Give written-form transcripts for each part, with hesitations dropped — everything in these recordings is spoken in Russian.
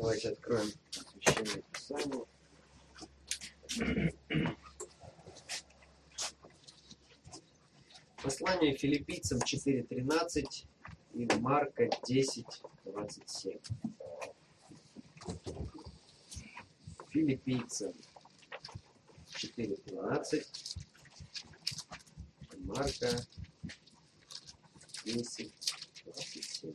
Давайте откроем Священное Писание. Послание Филиппийцам 4:13 и Марка 10:27. Филиппийцам 4:13 и Марка 10:27.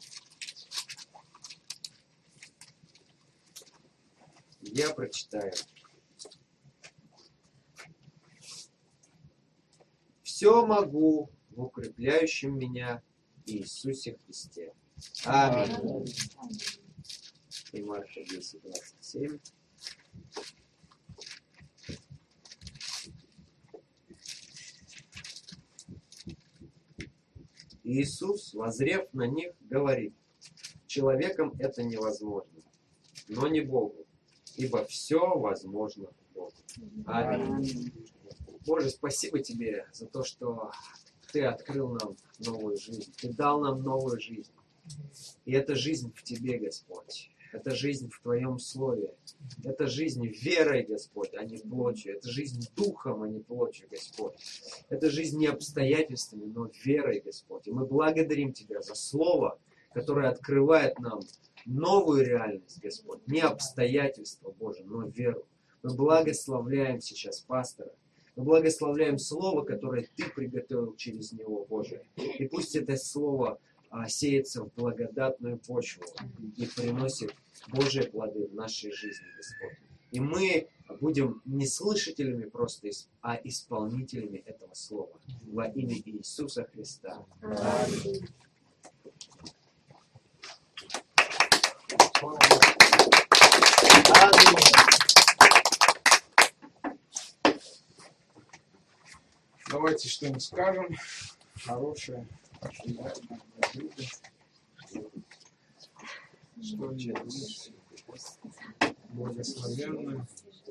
Я прочитаю. Все могу в укрепляющем меня Иисусе Христе. Аминь. И Марка 10:27. Иисус, воззрев на них, говорит: человеком это невозможно, но не Богу, ибо все возможно Богу. Аминь. Боже, спасибо Тебе за то, что Ты открыл нам новую жизнь. Ты дал нам новую жизнь. И эта жизнь в Тебе, Господь. Это жизнь в Твоем Слове. Это жизнь верой, Господь, а не плотью. Это жизнь духом, а не плотью, Господь. Это жизнь не обстоятельствами, но верой, Господь. И мы благодарим Тебя за Слово, которое открывает нам новую реальность, Господь. Не обстоятельства, Боже, но веру. Мы благословляем сейчас пастора. Мы благословляем Слово, которое Ты приготовил через него, Боже. И пусть это Слово сеется в благодатную почву и приносит Божьи плоды в нашей жизни, Господь. И мы будем не слышателями просто, а исполнителями этого Слова. Во имя Иисуса Христа. Аминь. Давайте что-нибудь скажем хорошее, что-нибудь благословенное.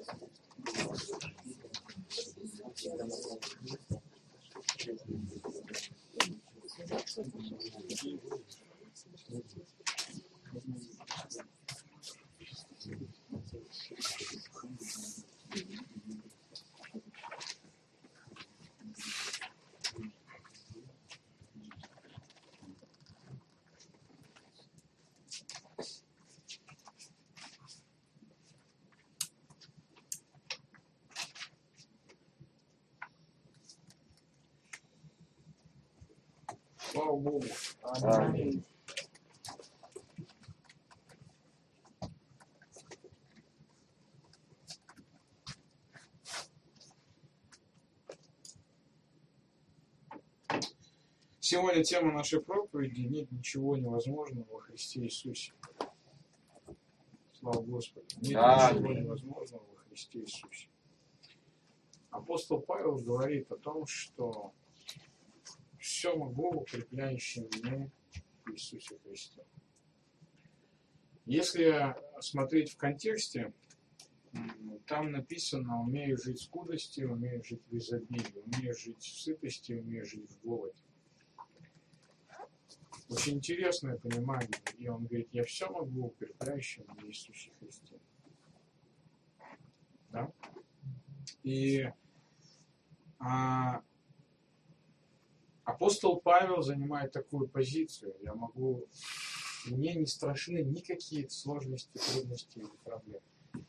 Слава Богу. Аминь. Сегодня тема нашей проповеди: нет ничего невозможного во Христе Иисусе. Слава Господу. Нет ничего невозможного во Христе Иисусе. Апостол Павел говорит о том, что все могу в укрепляющем меня в Иисусе Христе. Если смотреть в контексте, там написано: умею жить в скудости, умею жить в изобилии, умею жить в сытости, умею жить в голоде. Очень интересное понимание. И он говорит: я все могу в укрепляющем в Иисусе Христе. Да? И апостол Павел занимает такую позицию: мне не страшны никакие сложности, трудности или проблемы.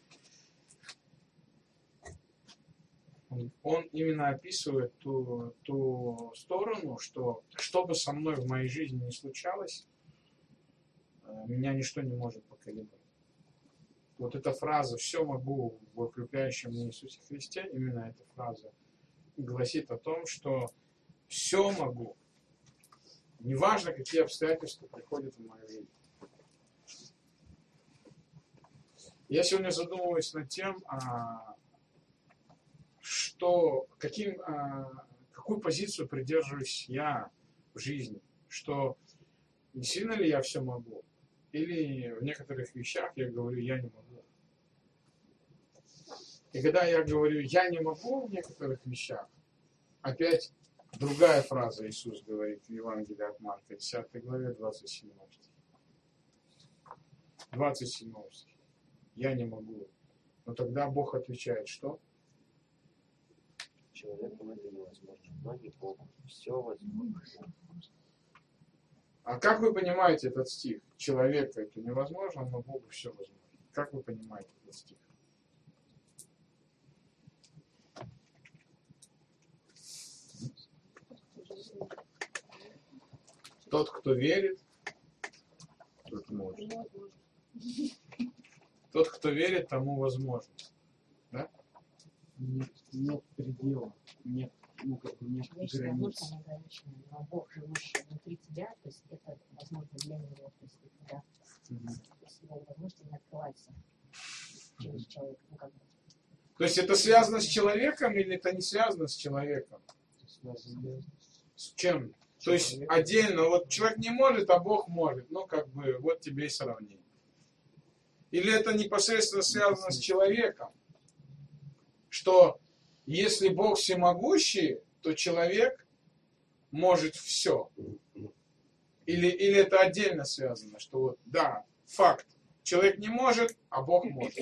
Он именно описывает ту сторону, что бы со мной в моей жизни ни случалось, меня ничто не может поколебать. Вот эта фраза «все могу в укрепляющем меня Иисусе Христе», именно эта фраза гласит о том, что все могу. Неважно, какие обстоятельства приходят в мою жизнь. Я сегодня задумываюсь над тем, какую позицию придерживаюсь я в жизни. Что действительно ли я все могу? Или в некоторых вещах я говорю: я не могу. И когда я говорю «я не могу» в некоторых вещах, опять другая фраза Иисус говорит в Евангелии от Марка, 10 главе, 27 стих. 27 стих. я не могу. Но тогда Бог отвечает, что? Человеку это невозможно, но не Богу. Все возможно. А как вы понимаете этот стих? Человеку это невозможно, но Богу все возможно. Как вы понимаете этот стих? Тот, кто верит, тот может. Тот, кто верит, тому возможно. Да? Нет предела, нет, нет Вечная границ. внутрь неограниченная, но Бог, живущий внутри тебя, то есть это возможно для него, то есть это, да, если его возможности не открываются через человека, ну как бы. То есть это связано с человеком или это не связано с человеком? С чем? То есть отдельно, вот человек не может, а Бог может. Ну, как бы, вот тебе и сравнение. Или это непосредственно связано с человеком, что если Бог всемогущий, то человек может все. Или это отдельно связано, что вот, да, факт, человек не может, а Бог может.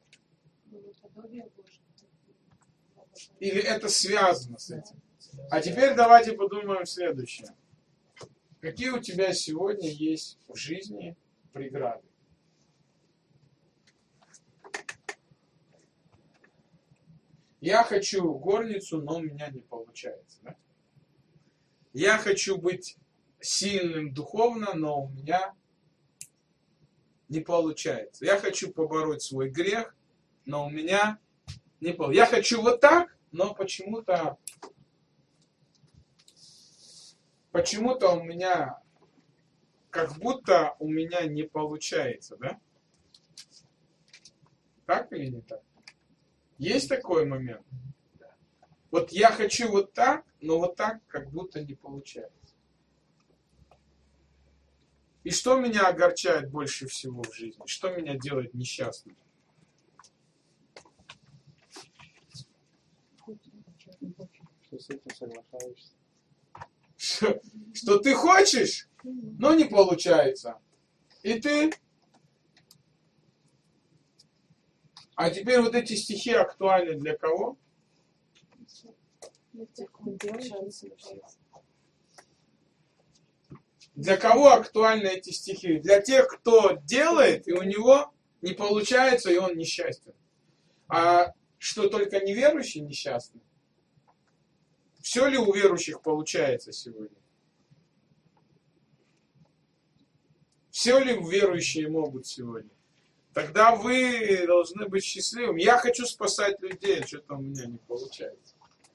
Или это связано с этим. А теперь давайте подумаем следующее. Какие у тебя сегодня есть в жизни преграды? Я хочу горницу, но у меня не получается. Да? Я хочу быть сильным духовно, но у меня не получается. Я хочу побороть свой грех, но у меня не получается. Я хочу вот так, но почему-то у меня, как будто у меня не получается, да? Так или не так? Есть такой момент? Вот я хочу вот так, но вот так как будто не получается. И что меня огорчает больше всего в жизни? Что меня делает несчастным? Что с этим соглашаешься? Что ты хочешь, но не получается. И ты... А теперь вот эти стихи актуальны для кого? Для кого актуальны эти стихи? Для тех, кто делает, и у него не получается, и он несчастен. А что, только неверующие несчастны? Все ли у верующих получается сегодня? Все ли верующие могут сегодня? Тогда вы должны быть счастливым. Я хочу спасать людей, что-то у меня не получается.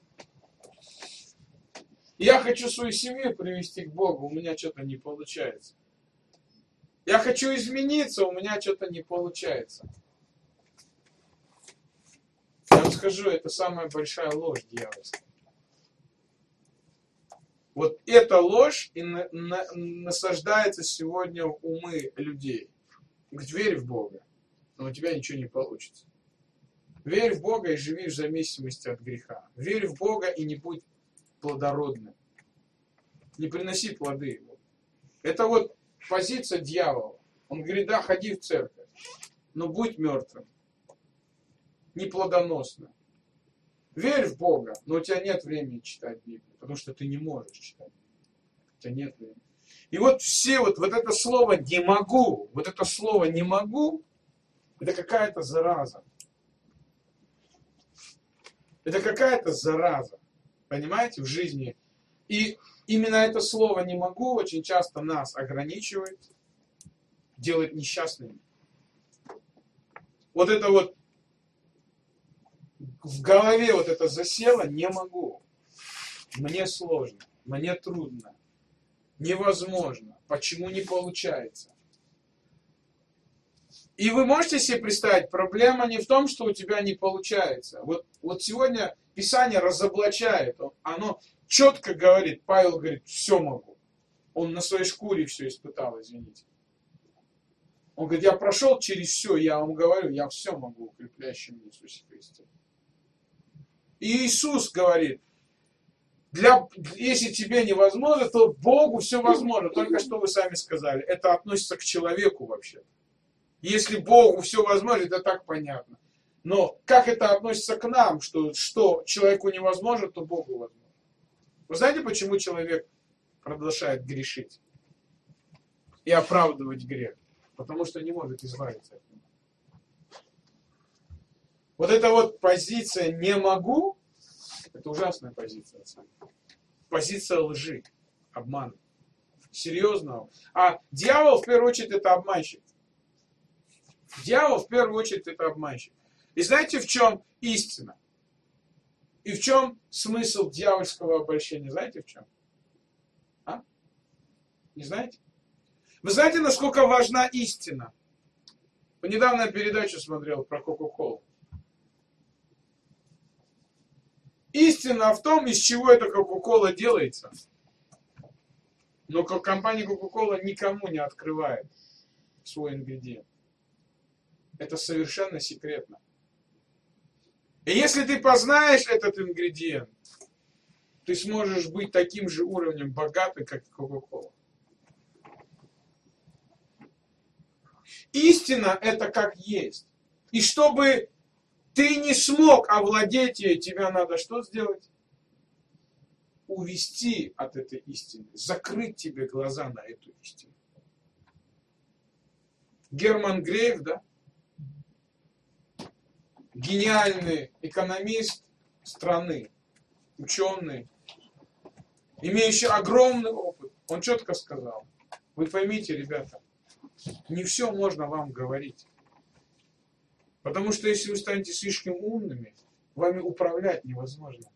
Я хочу свою семью привести к Богу, у меня что-то не получается. Я хочу измениться, у меня что-то не получается. Я вам скажу, это самая большая ложь дьявольская. Вот эта ложь и насаждается сегодня в умы людей. Говорит, верь в Бога, но у тебя ничего не получится. Верь в Бога и живи в зависимости от греха. Верь в Бога и не будь плодородным. Не приноси плоды его. Это вот позиция дьявола. Он говорит, да, ходи в церковь, но будь мертвым. Неплодоносным. Верь в Бога, но у тебя нет времени читать Библию, потому что ты не можешь читать Библию. У тебя нет времени. И вот все вот это слово «не могу», вот это слово «не могу», это какая-то зараза. Это какая-то зараза, понимаете, в жизни. И именно это слово «не могу» очень часто нас ограничивает, делает несчастными. Вот это вот в голове вот это засело «не могу». Мне сложно, мне трудно, невозможно, почему не получается. И вы можете себе представить, проблема не в том, что у тебя не получается. Вот сегодня Писание разоблачает, оно четко говорит, Павел говорит, все могу. Он на своей шкуре все испытал, извините. Он говорит, я прошел через все, я вам говорю, я все могу, укрепляющим в Иисусе Христе. И Иисус говорит, если тебе невозможно, то Богу все возможно. Только что вы сами сказали, это относится к человеку вообще. Если Богу все возможно, это так понятно. Но как это относится к нам, что человеку невозможно, то Богу возможно? Вы знаете, почему человек продолжает грешить и оправдывать грех? Потому что не может избавиться от него. Вот эта вот позиция «не могу» — это ужасная позиция. Позиция лжи, обмана, серьезного. А дьявол, в первую очередь, это обманщик. Дьявол, в первую очередь, это обманщик. И знаете, в чем истина? И в чем смысл дьявольского обольщения? Знаете, в чем? А? Не знаете? Вы знаете, насколько важна истина? Недавно я передачу смотрел про Кока-Колу. Истина в том, из чего эта Кока-Кола делается. Но компания Кока-Кола никому не открывает свой ингредиент. Это совершенно секретно. И если ты познаешь этот ингредиент, ты сможешь быть таким же уровнем богатым, как и Кока-Кола. Истина это как есть. И чтобы ты не смог овладеть ей, тебе надо что сделать? Увести от этой истины, закрыть тебе глаза на эту истину. Герман Греф, да? Гениальный экономист страны, ученый, имеющий огромный опыт. Он четко сказал: вы поймите, ребята, не все можно вам говорить. Потому что если вы станете слишком умными, вами управлять невозможно.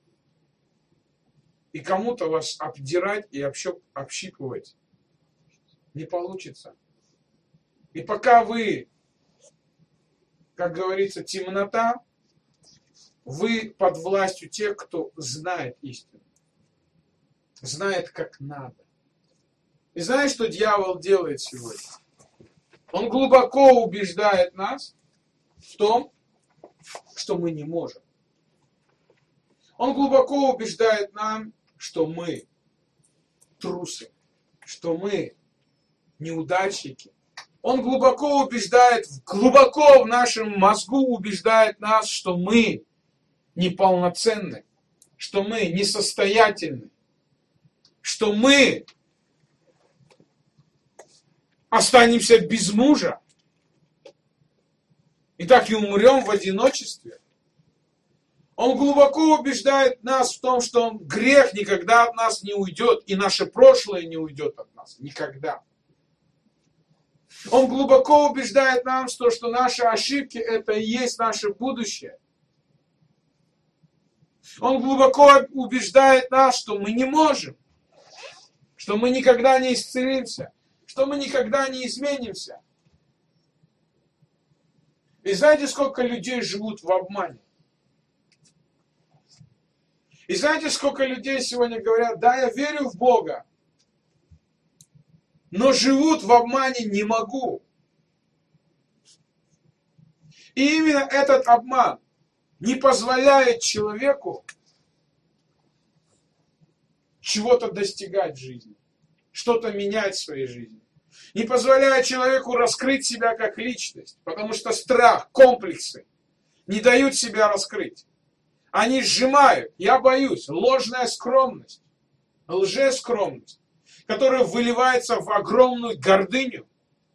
И кому-то вас обдирать и общипывать не получится. И пока вы, как говорится, темнота, вы под властью тех, кто знает истину. Знает, как надо. И знаешь, что дьявол делает сегодня? Он глубоко убеждает нас в том, что мы не можем. Он глубоко убеждает нам, что мы трусы, что мы неудачники. Он глубоко убеждает, глубоко в нашем мозгу убеждает нас, что мы неполноценны, что мы несостоятельны, что мы останемся без мужа и так и умрем в одиночестве. Он глубоко убеждает нас в том, что грех никогда от нас не уйдет, и наше прошлое не уйдет от нас. Никогда. Он глубоко убеждает нас в том, что наши ошибки – это и есть наше будущее. Он глубоко убеждает нас, что мы не можем, что мы никогда не исцелимся, что мы никогда не изменимся. И знаете, сколько людей живут в обмане? И знаете, сколько людей сегодня говорят: да, я верю в Бога, но живут в обмане не могу. И именно этот обман не позволяет человеку чего-то достигать в жизни, что-то менять в своей жизни. Не позволяет человеку раскрыть себя как личность, потому что страх, комплексы не дают себя раскрыть. Они сжимают, я боюсь, ложная скромность, лжескромность, которая выливается в огромную гордыню.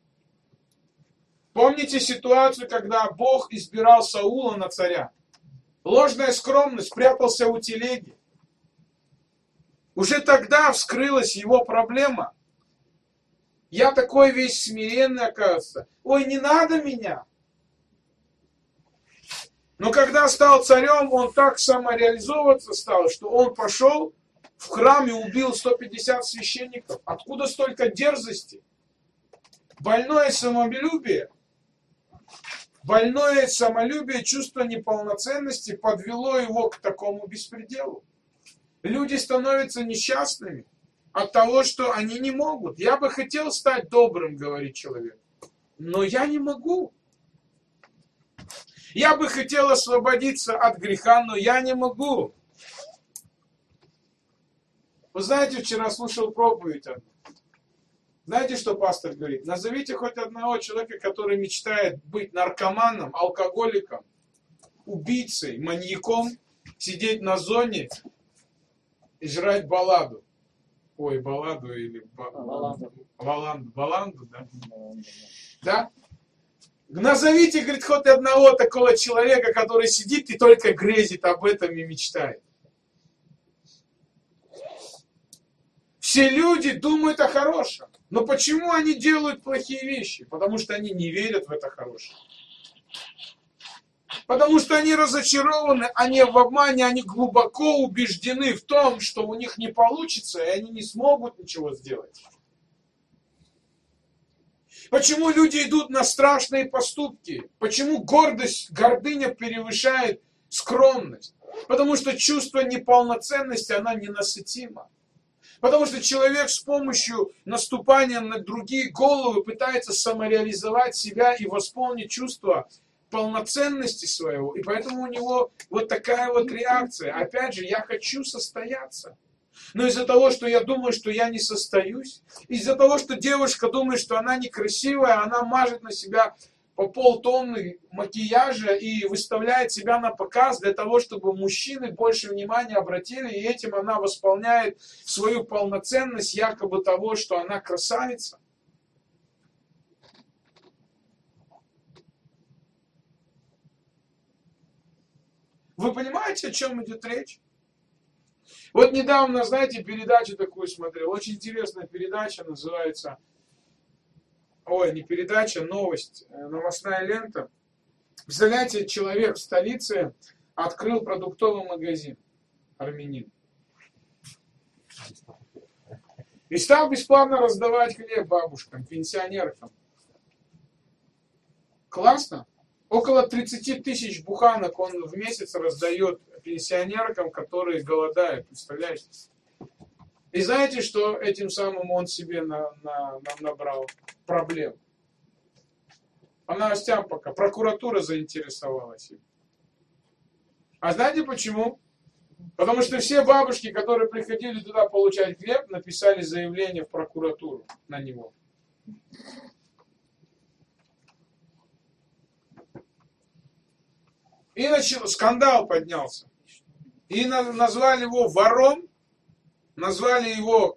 Помните ситуацию, когда Бог избирал Саула на царя? Ложная скромность, прятался у телеги. Уже тогда вскрылась его проблема. Я такой весь смиренный, оказывается. Ой, не надо меня. Но когда стал царем, он так самореализовываться стал, что он пошел в храм и убил 150 священников. Откуда столько дерзости? Больное самолюбие, чувство неполноценности подвело его к такому беспределу. Люди становятся несчастными от того, что они не могут. Я бы хотел стать добрым, говорит человек, но я не могу. Я бы хотел освободиться от греха, но я не могу. Вы знаете, вчера слушал проповедь одну. Знаете, что пастор говорит? Назовите хоть одного человека, который мечтает быть наркоманом, алкоголиком, убийцей, маньяком, сидеть на зоне и жрать балладу. Ой, балладу или баланду, да? Да? Назовите, говорит, хоть одного такого человека, который сидит и только грезит об этом и мечтает. Все люди думают о хорошем. Но почему они делают плохие вещи? Потому что они не верят в это хорошее. Потому что они разочарованы, они в обмане, они глубоко убеждены в том, что у них не получится, и они не смогут ничего сделать. Почему люди идут на страшные поступки? Почему гордыня превышает скромность? Потому что чувство неполноценности, оно ненасытимо. Потому что человек с помощью наступания на другие головы пытается самореализовать себя и восполнить чувство полноценности своего. И поэтому у него вот такая вот реакция. Опять же, я хочу состояться. Но из-за того, что я думаю, что я не состоюсь, из-за того, что девушка думает, что она некрасивая, она мажет на себя по полтонны макияжа и выставляет себя на показ для того, чтобы мужчины больше внимания обратили, и этим она восполняет свою полноценность якобы того, что она красавица. Вы понимаете, о чем идет речь? Вот недавно, знаете, передачу такую смотрел, очень интересная передача, называется, не передача, новость, новостная лента. Представляете, человек в столице открыл продуктовый магазин, армянин. И стал бесплатно раздавать хлеб бабушкам, пенсионеркам. Классно? Около 30 тысяч буханок он в месяц раздает пенсионеркам, которые голодают, представляете? И знаете, что этим самым он себе набрал проблем? По новостям пока. Прокуратура заинтересовалась им. А знаете почему? Потому что все бабушки, которые приходили туда получать хлеб, написали заявление в прокуратуру на него. И скандал поднялся. И назвали его вором, назвали его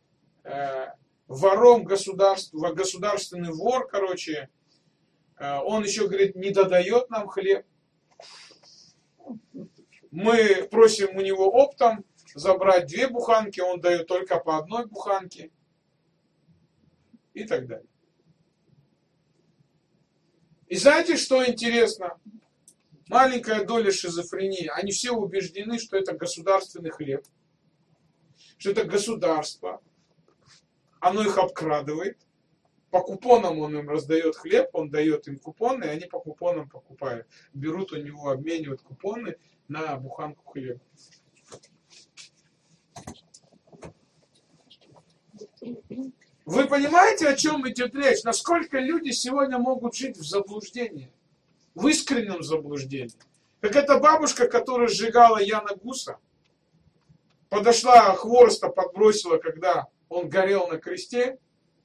вором государства, государственный вор, короче. Он еще, говорит, не додает нам хлеб. Мы просим у него оптом забрать 2 буханки, он дает только по 1 буханке. И так далее. И знаете, что интересно? Маленькая доля шизофрении. Они все убеждены, что это государственный хлеб. Что это государство. Оно их обкрадывает. По купонам он им раздает хлеб, он дает им купоны, и они по купонам покупают. Берут у него, обменивают купоны на буханку хлеба. Вы понимаете, о чем идет речь? Насколько люди сегодня могут жить в заблуждении? В искреннем заблуждении. Как эта бабушка, которая сжигала Яна Гуса, подошла, хвороста подбросила, когда он горел на кресте.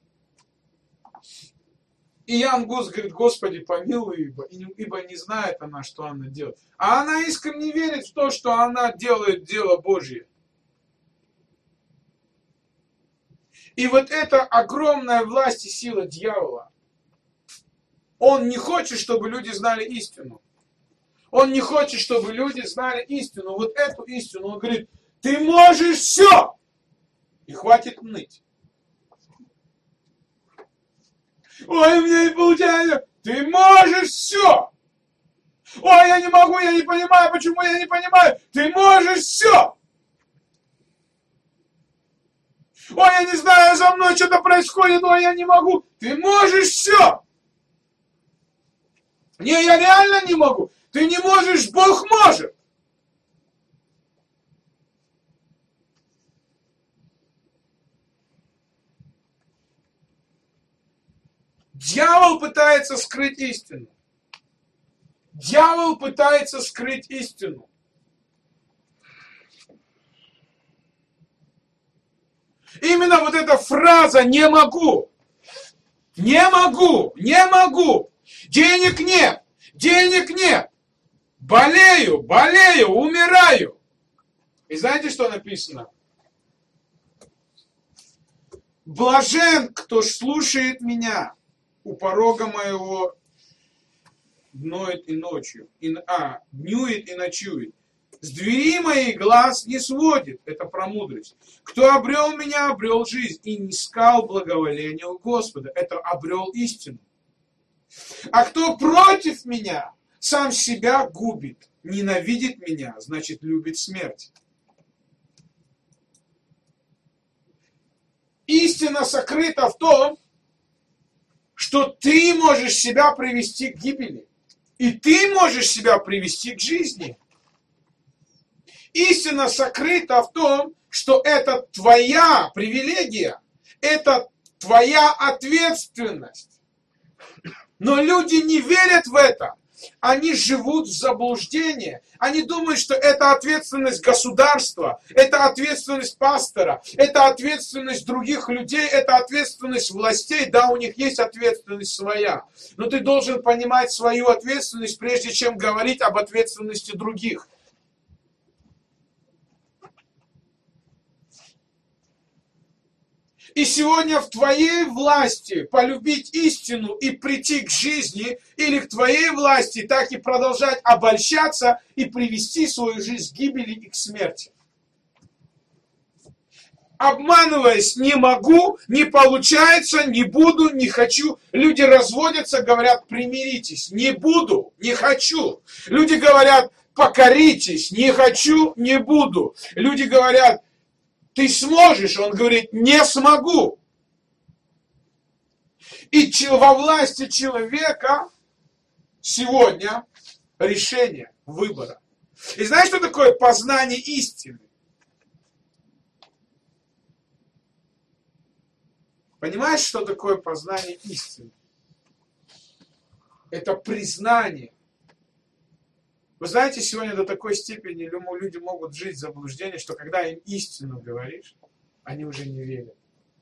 И Ян Гус говорит: Господи, помилуй, ибо не знает она, что она делает. А она искренне верит в то, что она делает дело Божье. И вот это огромная власть и сила дьявола. Он не хочет, чтобы люди знали истину. Он не хочет, чтобы люди знали истину. Вот эту истину. Он говорит: ты можешь все. И хватит ныть. Ой, у меня не получается. Ты можешь все. Ой, я не могу, я не понимаю, почему я не понимаю. Ты можешь все. Ой, я не знаю, со мной что-то происходит, ой, я не могу. Ты можешь все. Не, я реально не могу. Ты не можешь, Бог может. Дьявол пытается скрыть истину. Дьявол пытается скрыть истину. Именно вот эта фраза «не могу», Не могу, не могу. Денег нет, денег нет. Болею, болею, умираю. И знаете, что написано? Блажен, кто слушает меня у порога моего дноет и ночью, днюет и ночует. С двери моей глаз не сводит. Это про мудрость. Кто обрел меня, обрел жизнь и не искал благоволения у Господа. Это обрел истину. А кто против меня, сам себя губит. Ненавидит меня, значит, любит смерть. Истина сокрыта в том, что ты можешь себя привести к гибели. И ты можешь себя привести к жизни. Истина сокрыта в том, что это твоя привилегия, это твоя ответственность. Но люди не верят в это. Они живут в заблуждении. Они думают, что это ответственность государства, это ответственность пастора, это ответственность других людей, это ответственность властей. Да, у них есть ответственность своя. Но ты должен понимать свою ответственность, прежде чем говорить об ответственности других. И сегодня в твоей власти полюбить истину и прийти к жизни, или в твоей власти так и продолжать обольщаться и привести свою жизнь к гибели и к смерти. Обманываясь, не могу, не получается, не буду, не хочу. Люди разводятся, говорят, примиритесь. Не буду, не хочу. Люди говорят, покоритесь. Не хочу, не буду. Люди говорят, ты сможешь, он говорит, не смогу. И во власти человека сегодня решение выбора. И знаешь, что такое познание истины? Понимаешь, что такое познание истины? Это признание. Вы знаете, сегодня до такой степени люди могут жить в заблуждении, что когда им истину говоришь, они уже не верят.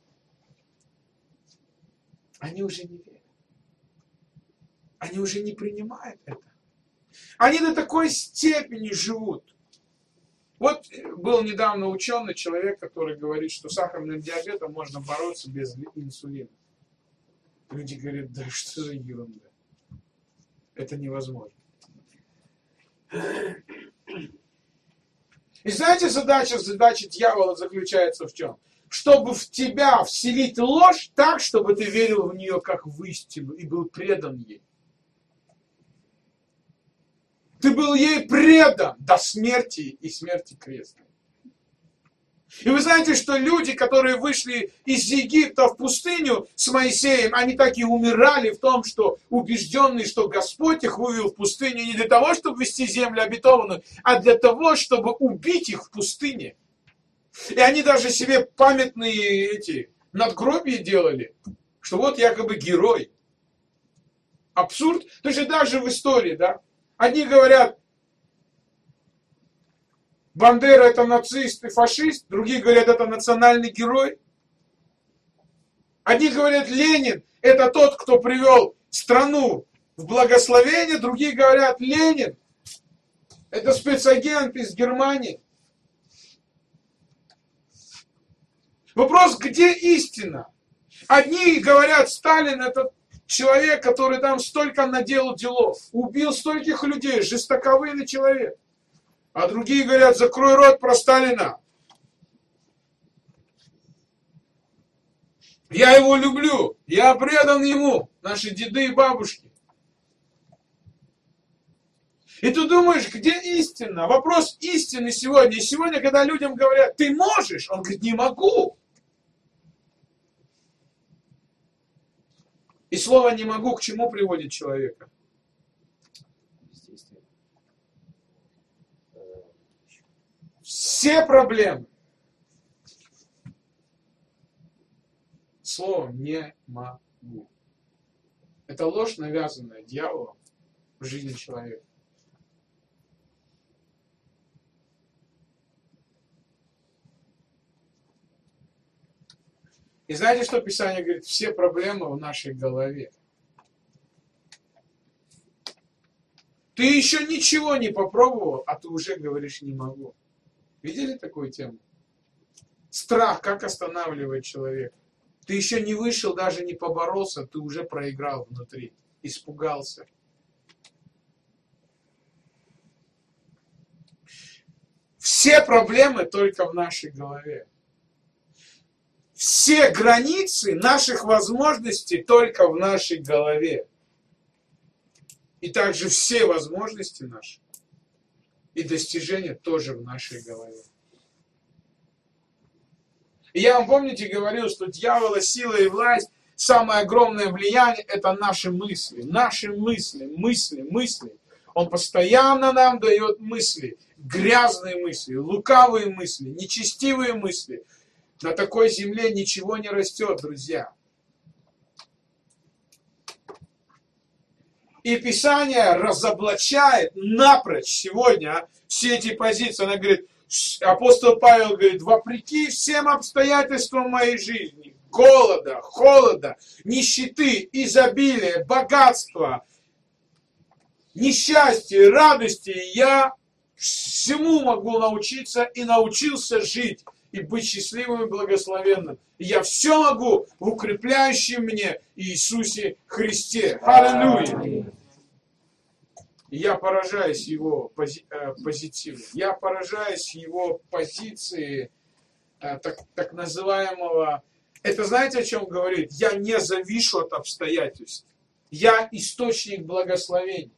Они уже не верят. Они уже не принимают это. Они до такой степени живут. Вот был недавно ученый человек, который говорит, что с сахарным диабетом можно бороться без инсулина. Люди говорят, да что за ерунда. Это невозможно. И знаете, задача дьявола заключается в чем? Чтобы в тебя вселить ложь так, чтобы ты верил в нее как в истину и был предан ей. Ты был ей предан до смерти и смерти крестной. И вы знаете, что люди, которые вышли из Египта в пустыню с Моисеем, они так и умирали в том, что убежденные, что Господь их вывел в пустыню не для того, чтобы вести землю обетованную, а для того, чтобы убить их в пустыне. И они даже себе памятные надгробия делали, что вот якобы герой. Абсурд. То есть даже в истории, да. Одни говорят, Бандера это нацист и фашист, другие говорят, это национальный герой. Одни говорят, Ленин это тот, кто привел страну в благословение, другие говорят, Ленин это спецагент из Германии. Вопрос, где истина? Одни говорят, Сталин это человек, который там столько наделал делов, убил стольких людей, жестоковыйный человек. А другие говорят, закрой рот про Сталина. Я его люблю, я предан ему, наши деды и бабушки. И ты думаешь, где истина? Вопрос истины сегодня. И сегодня, когда людям говорят, ты можешь, он говорит, не могу. И слово «не могу» к чему приводит человека? Все проблемы. Словом «не могу». Это ложь, навязанная дьяволом в жизни человека. И знаете, что Писание говорит? Все проблемы в нашей голове. Ты еще ничего не попробовал, а ты уже говоришь «не могу». Видели такую тему? Страх, как останавливает человека. Ты еще не вышел, даже не поборолся, ты уже проиграл внутри. Испугался. Все проблемы только в нашей голове. Все границы наших возможностей только в нашей голове. И также все возможности наши и достижения тоже в нашей голове. И я вам, помните, говорил, что дьявола, сила и власть, самое огромное влияние – это наши мысли. Наши мысли. Он постоянно нам дает мысли, грязные мысли, лукавые мысли, нечестивые мысли. На такой земле ничего не растет, друзья. И Писание разоблачает напрочь сегодня все эти позиции. Она говорит, апостол Павел говорит, вопреки всем обстоятельствам моей жизни, голода, холода, нищеты, изобилия, богатства, несчастья, радости, я всему могу научиться и научился жить и быть счастливым и благословенным. И я все могу в укрепляющем мне Иисусе Христе. Аллилуйя! И я поражаюсь его позитиву. Я поражаюсь его позиции так называемого... Это знаете, о чем говорит? Я не завишу от обстоятельств. Я источник благословений.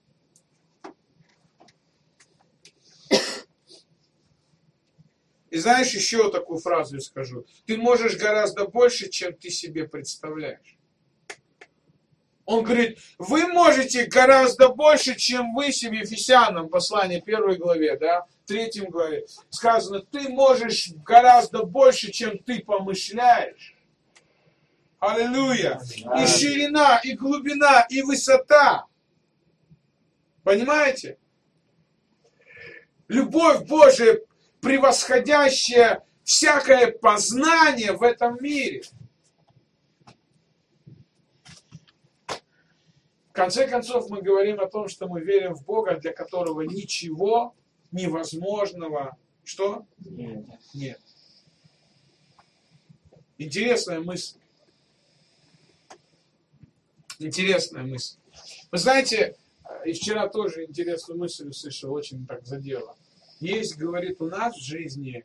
И знаешь, еще такую фразу я скажу. Ты можешь гораздо больше, чем ты себе представляешь. Он говорит, вы можете гораздо больше, чем вы себе, Ефесянам, послание 1 главе, да, 3 главе, сказано, ты можешь гораздо больше, чем ты помышляешь. Аллилуйя. И ширина, и глубина, и высота. Понимаете? Любовь Божия, превосходящая всякое познание в этом мире. В конце концов, мы говорим о том, что мы верим в Бога, для которого ничего невозможного, что? Нет. Интересная мысль. Интересная мысль. Вы знаете, и вчера тоже интересную мысль услышал, очень так задело. Есть, говорит, у нас в жизни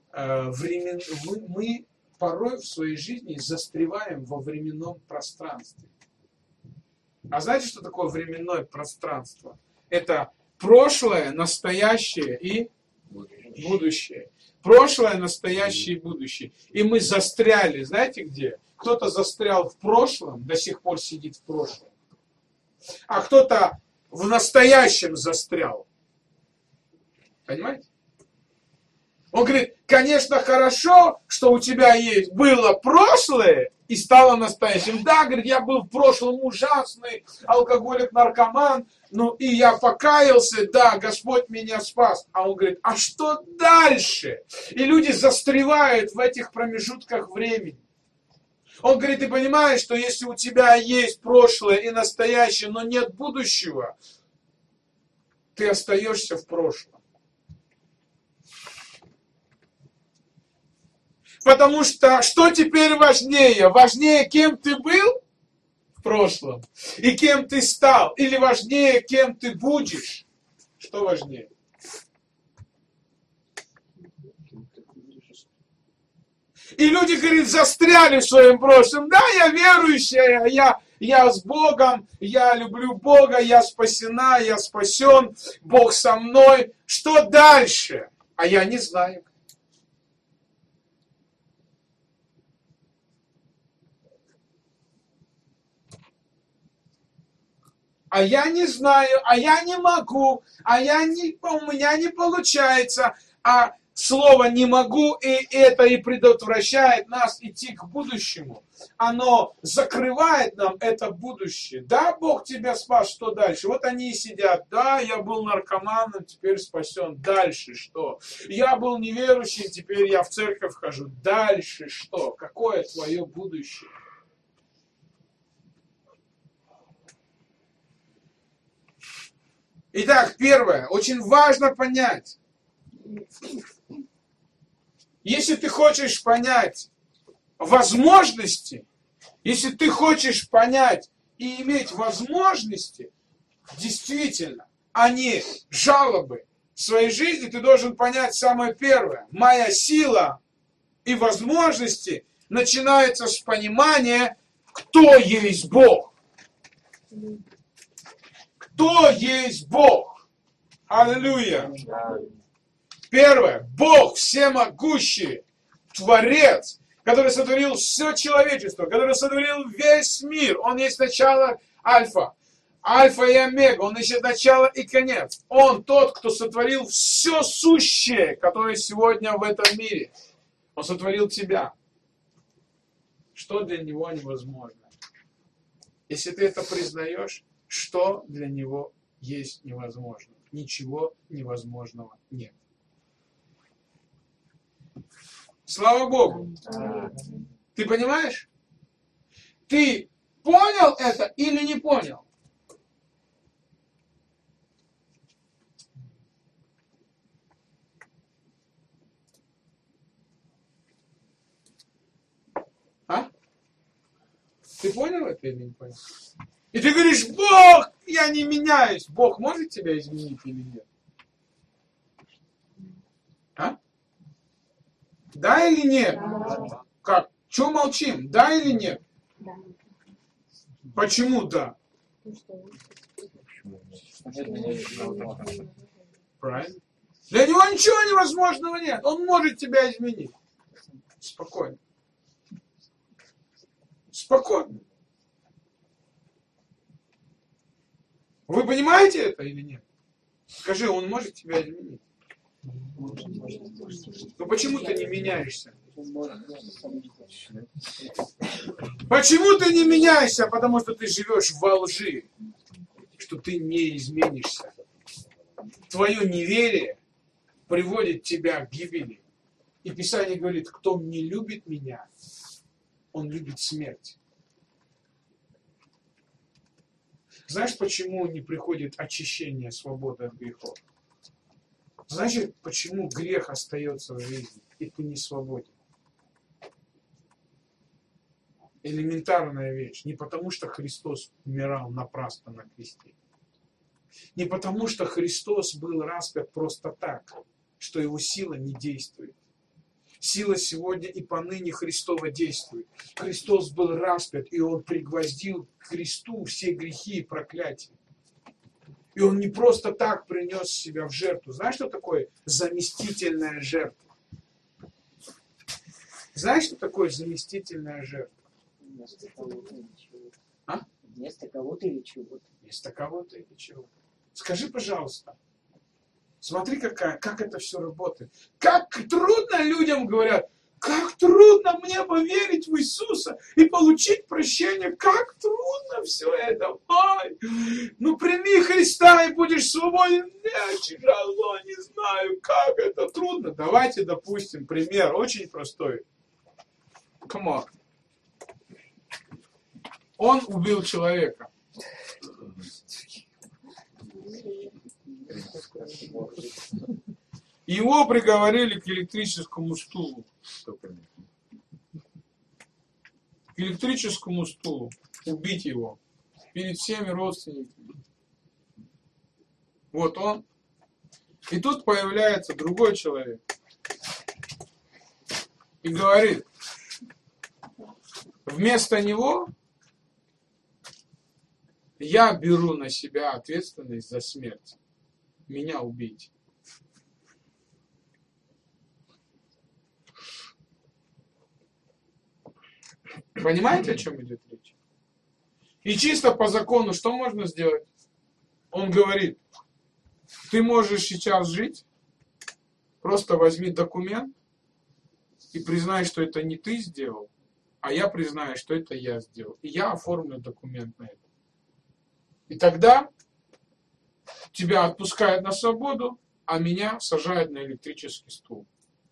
мы порой в своей жизни застреваем во временном пространстве. А знаете, что такое временное пространство? Это прошлое, настоящее и будущее. Прошлое, настоящее и будущее. И мы застряли, знаете где? Кто-то застрял в прошлом, до сих пор сидит в прошлом. А кто-то в настоящем застрял. Понимаете? Он говорит, конечно, хорошо, что у тебя есть было прошлое и стало настоящим. Да, говорит, я был в прошлом ужасный алкоголик, наркоман, ну и я покаялся, да, Господь меня спас. А он говорит, а что дальше? И люди застревают в этих промежутках времени. Он говорит, ты понимаешь, что если у тебя есть прошлое и настоящее, но нет будущего, ты остаешься в прошлом. Потому что теперь важнее? Важнее, кем ты был в прошлом и кем ты стал? Или важнее, кем ты будешь? Что важнее? И люди, говорит, застряли в своем прошлом. Да, я верующая, я с Богом, я люблю Бога, я спасена, я спасен, Бог со мной. Что дальше? А я не знаю. А я не знаю, а я не могу, у меня не получается. А слово «не могу», и это и предотвращает нас идти к будущему. Оно закрывает нам это будущее. Да, Бог тебя спас, что дальше? Вот они и сидят. Да, я был наркоманом, теперь спасен. Дальше что? Я был неверующим, теперь я в церковь хожу. Дальше что? Какое твое будущее? Итак, первое. Очень важно понять. Если ты хочешь понять возможности, если ты хочешь понять и иметь возможности, действительно, а не жалобы в своей жизни, ты должен понять самое первое. Моя сила и возможности начинаются с понимания, кто есть Бог. Кто есть Бог? Аллилуйя! Первое. Бог всемогущий, Творец, который сотворил все человечество, который сотворил весь мир. Он есть начало Альфа. Альфа и Омега. Он есть начало и конец. Он тот, кто сотворил все сущее, которое сегодня в этом мире. Он сотворил тебя. Что для него невозможно? Если ты это признаешь, что для него есть невозможно? Ничего невозможного нет. Слава Богу. Ты понимаешь? Ты понял это или не понял? А? Ты понял это или не понял? И ты говоришь, Бог, я не меняюсь. Бог может тебя изменить или нет? А? Да или нет? Да. Как? Чего молчим? Да или нет? Да. Почему да? Правильно? Для него ничего невозможного нет. Он может тебя изменить. Спокойно. Спокойно. Вы понимаете это или нет? Скажи, он может тебя изменить? Ну почему ты не меняешься? Почему ты не меняешься? Потому что ты живешь во лжи, что ты не изменишься. Твое неверие приводит тебя к гибели. И Писание говорит, кто не любит меня, он любит смерть. Знаешь, почему не приходит очищение, свобода от грехов? Знаешь, почему грех остается в жизни, и ты не свободен? Элементарная вещь. Не потому, что Христос умирал напрасно на кресте. Не потому, что Христос был распят просто так, что его сила не действует. Сила сегодня и поныне Христова действует. Христос был распят, и Он пригвоздил к кресту все грехи и проклятия. И Он не просто так принес себя в жертву. Знаешь, что такое заместительная жертва? Знаешь, что такое заместительная жертва? Вместо кого-то или чего-то. А? Вместо кого-то или чего-то. Вместо кого-то или чего-то. Скажи, пожалуйста, смотри, как это все работает. Как трудно людям говорят, как трудно мне поверить в Иисуса и получить прощение. Как трудно все это. Ой, ну прими Христа и будешь свободен. Нет, тяжело, не знаю, как это трудно. Давайте допустим пример, очень простой. Come on. Он убил человека. Его приговорили к электрическому стулу. К электрическому стулу. Убить его. Перед всеми родственниками. Вот он. И тут появляется другой человек. И говорит, вместо него я беру на себя ответственность за смерть. Меня убить. Понимаете, о чем идет речь? И чисто по закону что можно сделать? Он говорит, ты можешь сейчас жить, Просто возьми документ и признай, что это не ты сделал, а я признаю, что это я сделал. И я оформлю документ на это. И тогда тебя отпускают на свободу, а меня сажают на электрический стул.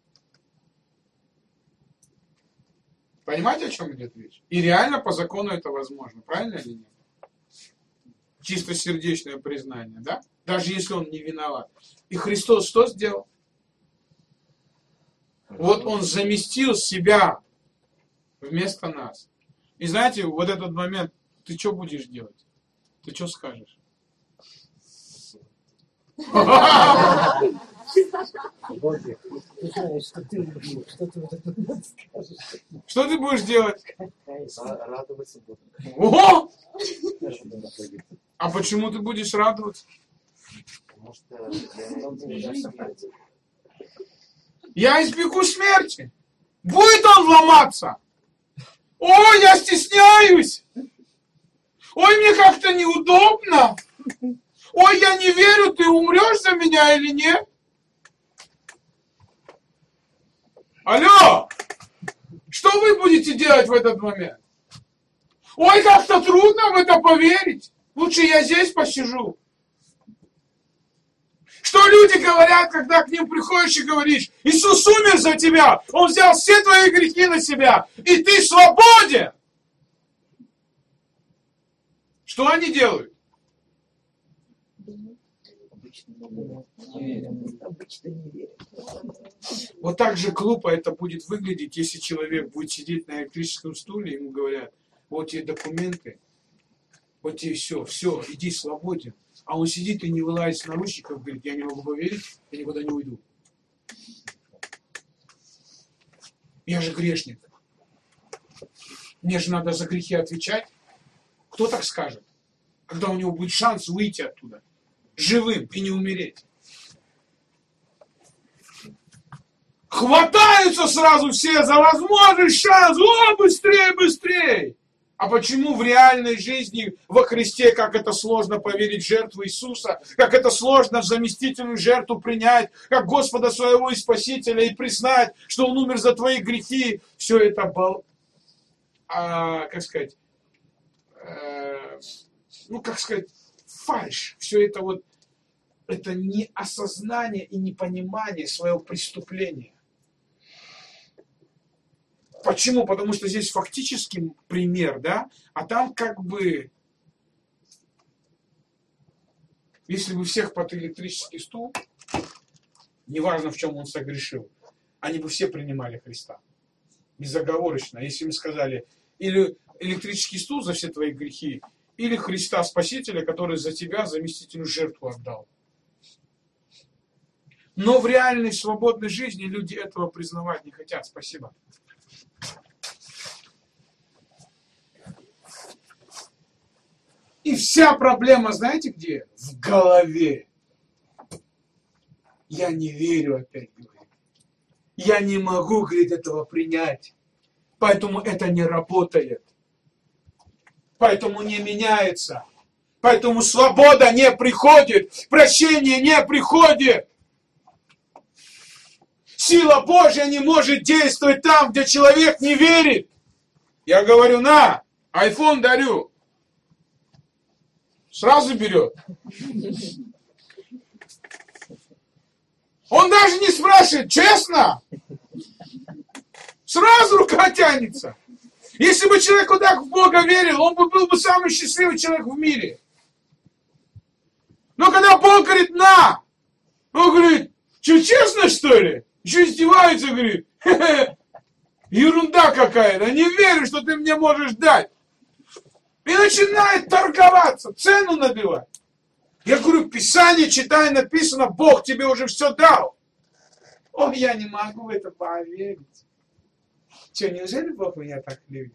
Понимаете, о чем идет речь? И реально по закону это возможно. Правильно или нет? Чистосердечное признание, да? Даже если он не виноват. И Христос что сделал? Вот он заместил себя вместо нас. И знаете, вот этот момент, ты что будешь делать? Ты что скажешь? Боги, ты знаешь, что ты вот это скажешь. Что ты будешь делать? Радоваться буду. О! А почему ты будешь радоваться? Потому что я смерти. Я избегу смерти. Будет он ломаться? Ой, я стесняюсь. Ой, мне как-то неудобно. Ой, я не верю, ты умрешь за меня или нет? Алло! Что вы будете делать в этот момент? Ой, как-то трудно в это поверить. Лучше я здесь посижу. Что люди говорят, когда к ним приходишь и говоришь: Иисус умер за тебя, Он взял все твои грехи на себя, и ты свободен. Что они делают? Обычно не верят. Вот так же глупо это будет выглядеть, если человек будет сидеть на электрическом стуле, ему говорят: вот тебе документы, вот тебе все, иди свободен. А он сидит и не вылазит с наручников, говорит: я не могу поверить, я никуда не уйду. Я же грешник. Мне же надо за грехи отвечать. Кто так скажет? Когда у него будет шанс выйти оттуда живым и не умереть. Хватаются сразу все за возможный шанс. О, быстрее, быстрее. А почему в реальной жизни во Христе, как это сложно поверить в жертву Иисуса, как это сложно заместительную жертву принять, как Господа своего и Спасителя, и признать, что Он умер за твои грехи. Все это было, фальшь. Все это вот, это не осознание и не понимание своего преступления. Почему? Потому что здесь фактический пример, да? А там как бы, если бы всех под электрический стул, неважно в чем он согрешил, они бы все принимали Христа. Безоговорочно. Если им сказали: или электрический стул за все твои грехи, или Христа Спасителя, который за тебя заместительную жертву отдал. Но в реальной свободной жизни люди этого признавать не хотят. Спасибо. И вся проблема, знаете где? В голове. Я не верю, опять говорит. Я не могу, говорит, этого принять. Поэтому это не работает. Поэтому не меняется. Поэтому свобода не приходит. Прощение не приходит. Сила Божья не может действовать там, где человек не верит. Я говорю: на, iPhone дарю. Сразу берет. Он даже не спрашивает: честно? Сразу рука тянется. Если бы человек вот так в Бога верил, он бы был бы самый счастливый человек в мире. Но когда Бог говорит: на, он говорит: что, честно, что ли? Еще издевается, говорит: ерунда какая-то, не верю, что ты мне можешь дать. И начинает торговаться, цену набивать. Я говорю: Писание читай, написано, Бог тебе уже все дал. Ой, я не могу в это поверить. Что, неужели Бог меня так любит?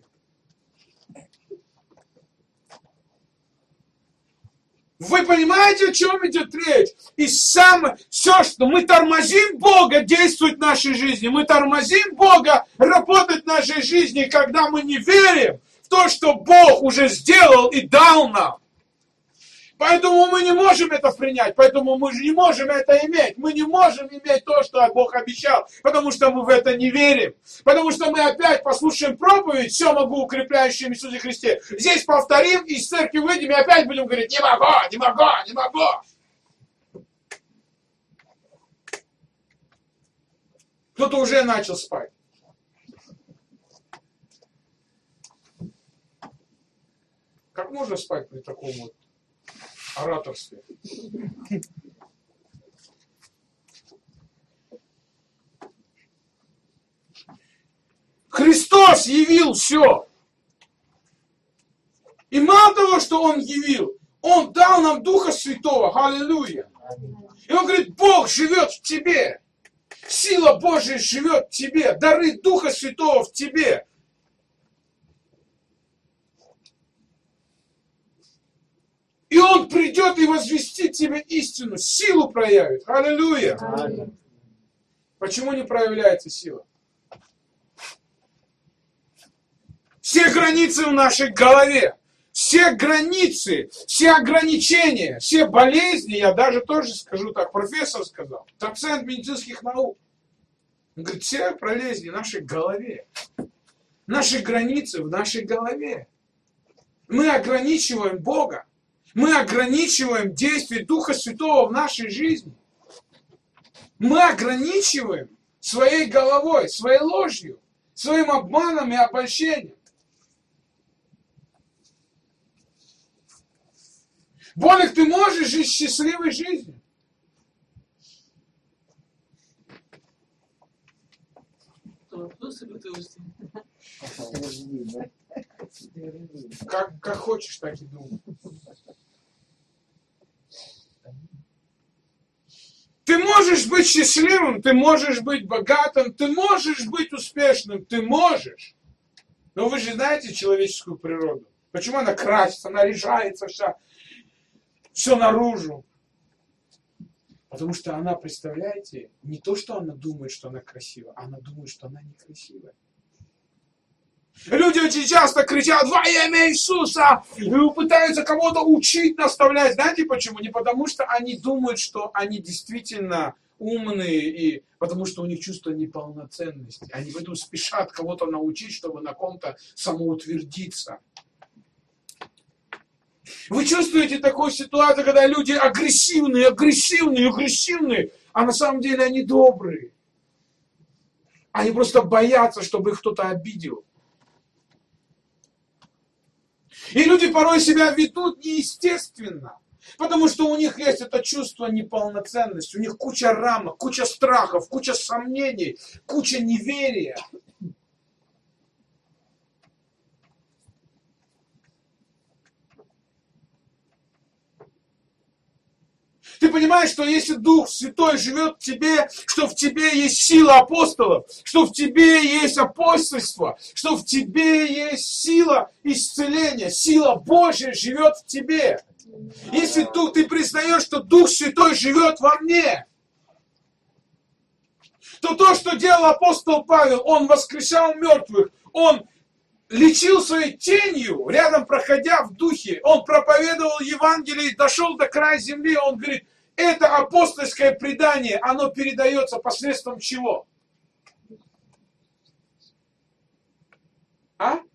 Вы понимаете, о чем идет речь? И все, что мы тормозим Бога действовать в нашей жизни, мы тормозим Бога работать в нашей жизни, когда мы не верим в то, что Бог уже сделал и дал нам. Поэтому мы не можем это принять, поэтому мы же не можем это иметь. Мы не можем иметь то, что Бог обещал, потому что мы в это не верим. Потому что мы опять послушаем проповедь, все могу, укрепляющим в Иисусе Христе. Здесь повторим, и из церкви выйдем, и опять будем говорить, не могу, не могу, не могу. Кто-то уже начал спать. Как можно спать при таком вот ораторстве? Христос явил все. И мало того, что Он явил, Он дал нам Духа Святого. Аллилуйя. И Он говорит, Бог живет в тебе. Сила Божия живет в тебе. Дары Духа Святого в тебе. И Он придет и возвестит тебе истину, силу проявит. Аллилуйя. Почему не проявляется сила? Все границы в нашей голове, все границы, все ограничения, все болезни, я даже тоже скажу так, профессор сказал, доцент медицинских наук. Он говорит, все болезни в нашей голове. Наши границы в нашей голове. Мы ограничиваем Бога. Мы ограничиваем действие Духа Святого в нашей жизни. Мы ограничиваем своей головой, своей ложью, своим обманом и обольщением. Болик, ты можешь жить счастливой жизнью? Как хочешь, так и думай. Ты можешь быть счастливым, ты можешь быть богатым, ты можешь быть успешным, ты можешь. Но вы же знаете человеческую природу. Почему она красится, наряжается вся, все наружу? Потому что она, представляете, не то, что она думает, что она красива, она думает, что она некрасивая. Люди очень часто кричат во имя Иисуса и пытаются кого-то учить, наставлять. Знаете почему? Не потому, что они думают, что они действительно умные, и потому что у них чувство неполноценности. Они поэтому спешат кого-то научить, чтобы на ком-то самоутвердиться. Вы чувствуете такую ситуацию, когда люди агрессивные, а на самом деле они добрые. Они просто боятся, чтобы их кто-то обидел. И люди порой себя ведут неестественно, потому что у них есть это чувство неполноценности, у них куча рамок, куча страхов, куча сомнений, куча неверия. Ты понимаешь, что если Дух Святой живет в тебе, что в тебе есть сила апостолов, что в тебе есть апостольство, что в тебе есть сила исцеления, сила Божья живет в тебе. Если ты признаешь, что Дух Святой живет во мне, то, что делал апостол Павел, он воскрешал мертвых, он лечил своей тенью, рядом проходя в духе, он проповедовал Евангелие, дошел до края земли, он говорит, это апостольское предание, оно передается посредством чего? А?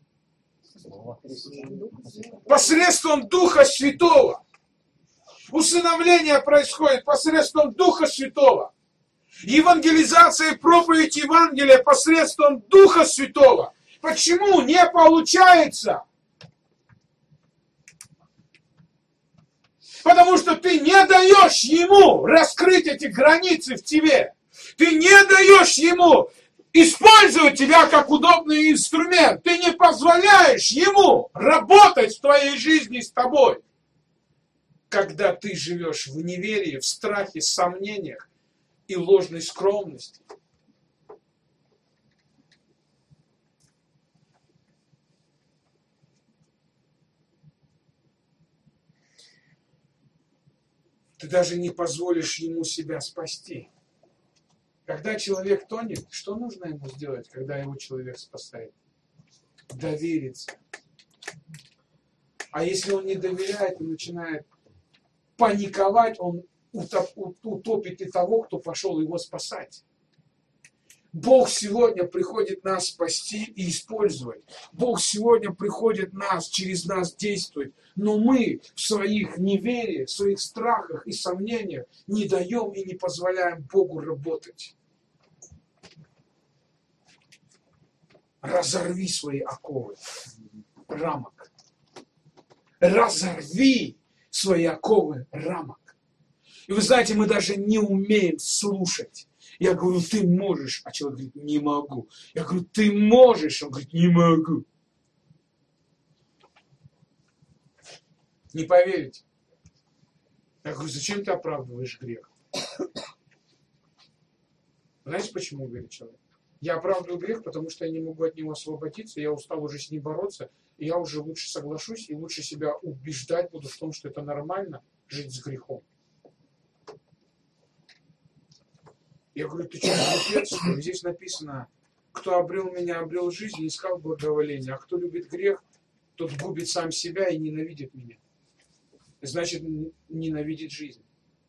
Посредством Духа Святого. Усыновление происходит посредством Духа Святого. Евангелизация и проповедь Евангелия посредством Духа Святого. Почему не получается? Потому что ты не даешь ему раскрыть эти границы в тебе. Ты не даешь ему использовать тебя как удобный инструмент. Ты не позволяешь ему работать в твоей жизни с тобой. Когда ты живешь в неверии, в страхе, сомнениях и ложной скромности. Ты даже не позволишь ему себя спасти. Когда человек тонет, что нужно ему сделать, когда его человек спасает? Довериться. А если он не доверяет, он начинает паниковать, он утопит и того, кто пошел его спасать. Бог сегодня приходит нас спасти и использовать. Бог сегодня приходит через нас действовать. Но мы в своих неверии, в своих страхах и сомнениях не даем и не позволяем Богу работать. Разорви свои оковы рамок. Разорви свои оковы рамок. И вы знаете, мы даже не умеем слушать. Я говорю, ты можешь, а человек говорит, не могу. Я говорю, ты можешь, он говорит, не могу. Не поверите. Я говорю, зачем ты оправдываешь грех? Знаете, почему, говорит человек? Я оправдываю грех, потому что я не могу от него освободиться, я устал уже с ним бороться, и я уже лучше соглашусь, и лучше себя убеждать буду в том, что это нормально, жить с грехом. Я говорю, ты что, глупец, что ли? Здесь написано, кто обрел меня, обрел жизнь и искал благоволения, а кто любит грех, тот губит сам себя и ненавидит меня. Значит, ненавидит жизнь.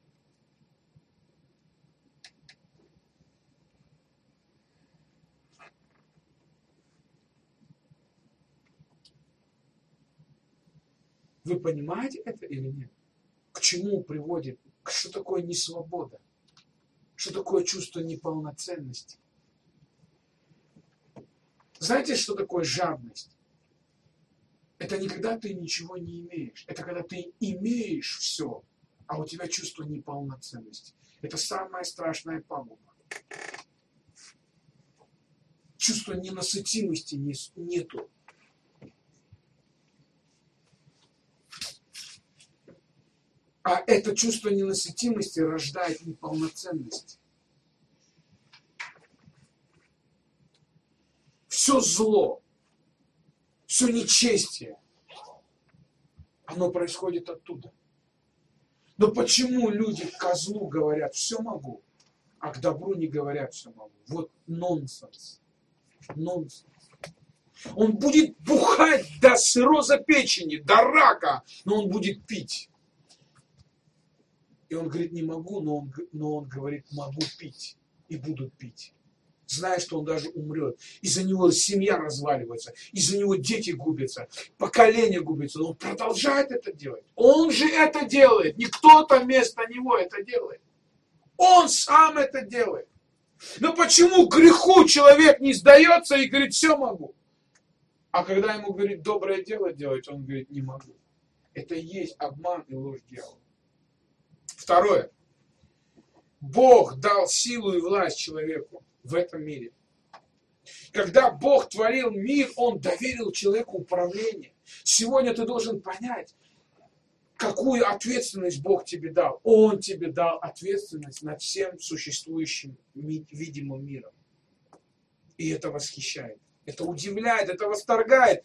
Вы понимаете это или нет? К чему приводит? Что такое несвобода? Что такое чувство неполноценности? Знаете, что такое жадность? Это не когда ты ничего не имеешь. Это когда ты имеешь все, а у тебя чувство неполноценности. Это самая страшная пагуба. Чувство ненасытимости нету. А это чувство ненасытимости рождает неполноценность. Все зло, все нечестие, оно происходит оттуда. Но почему люди к козлу говорят «все могу», а к добру не говорят «все могу»? Вот нонсенс. Нонсенс. Он будет бухать до цирроза печени, до рака, но он будет пить. И он говорит, не могу, но он говорит, могу пить и буду пить. Зная, что он даже умрет. Из-за него семья разваливается, из-за него дети губятся, поколение губится. Но он продолжает это делать. Он же это делает. Не кто-то вместо него это делает. Он сам это делает. Но почему греху человек не сдается и говорит, все могу? А когда ему говорит, доброе дело делать, он говорит, не могу. Это и есть обман и ложь дьявола. Второе. Бог дал силу и власть человеку в этом мире. Когда Бог творил мир, Он доверил человеку управление. Сегодня ты должен понять, какую ответственность Бог тебе дал. Он тебе дал ответственность над всем существующим видимым миром. И это восхищает, это удивляет, это восторгает.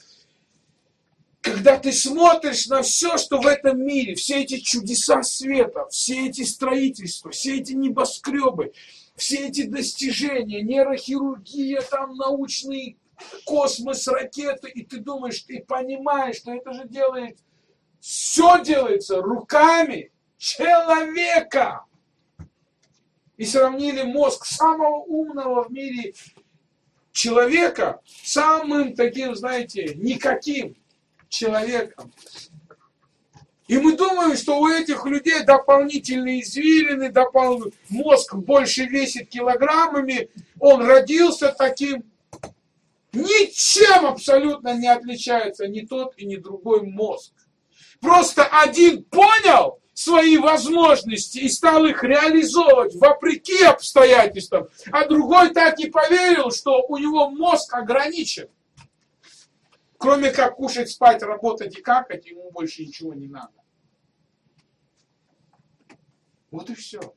Когда ты смотришь на все, что в этом мире, все эти чудеса света, все эти строительства, все эти небоскребы, все эти достижения, нейрохирургия, там научный космос, ракеты, и ты думаешь, ты понимаешь, что это же делает, все делается руками человека. И сравнили мозг самого умного в мире человека с самым таким, знаете, никаким человеком. И мы думаем, что у этих людей дополнительные извилины, мозг больше весит килограммами, он родился таким. Ничем абсолютно не отличается ни тот и ни другой мозг. Просто один понял свои возможности и стал их реализовывать вопреки обстоятельствам, а другой так и поверил, что у него мозг ограничен. Кроме как кушать, спать, работать и какать, ему больше ничего не надо. Вот и все.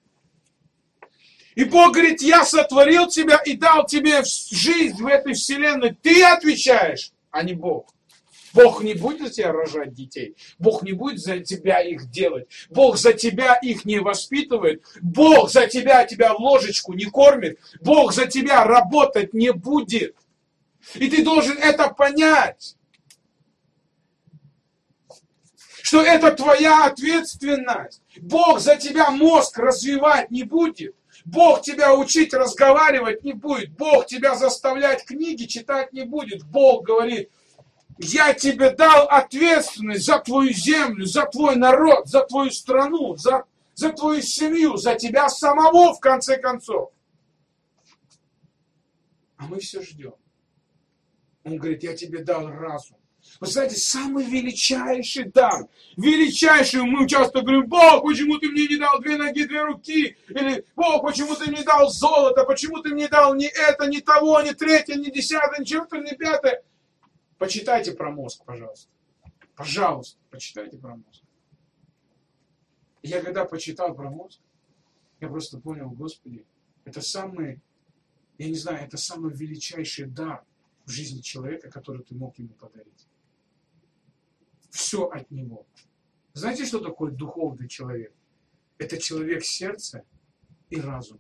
И Бог говорит, я сотворил тебя и дал тебе жизнь в этой вселенной. Ты отвечаешь, а не Бог. Бог не будет за тебя рожать детей. Бог не будет за тебя их делать. Бог за тебя их не воспитывает. Бог за тебя в ложечку не кормит. Бог за тебя работать не будет. И ты должен это понять. что это твоя ответственность. Бог за тебя мозг развивать не будет. Бог тебя учить разговаривать не будет. Бог тебя заставлять книги читать не будет. Бог говорит: я тебе дал ответственность за твою землю, за твой народ, за твою страну, за твою семью, за тебя самого, в конце концов. А мы все ждем. Он говорит: я тебе дал разум. Вы знаете, самый величайший дар, величайший, мы часто говорим: Бог, почему ты мне не дал 2 ноги, 2 руки? Или Бог, почему ты мне дал золото? Почему ты мне дал ни это, ни того, ни третье, ни 10, ни 4, ни 5? Почитайте про мозг, пожалуйста. Пожалуйста, почитайте про мозг. Я когда почитал про мозг, я просто понял: Господи, это самый, я не знаю, это самый величайший дар в жизни человека, который ты мог ему подарить. Все от него. Знаете, что такое духовный человек? Это человек сердца и разума.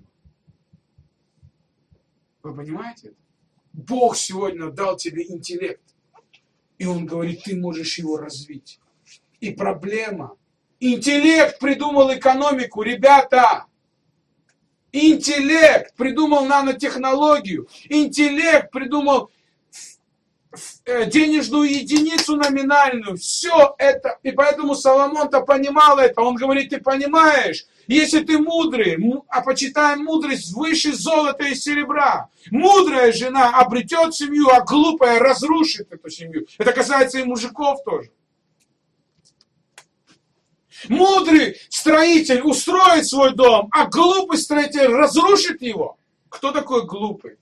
Вы понимаете это? Бог сегодня дал тебе интеллект. И Он говорит: ты можешь его развить. И проблема. Интеллект придумал экономику, ребята. Интеллект придумал нанотехнологию. Интеллект придумал денежную единицу номинальную. Все это. И поэтому Соломон-то понимал это. Он говорит: ты понимаешь, если ты мудрый, а почитаем мудрость выше золота и серебра. Мудрая жена обретет семью, а глупая разрушит эту семью. Это касается и мужиков тоже. Мудрый строитель устроит свой дом, а глупый строитель разрушит его. Кто такой глупый?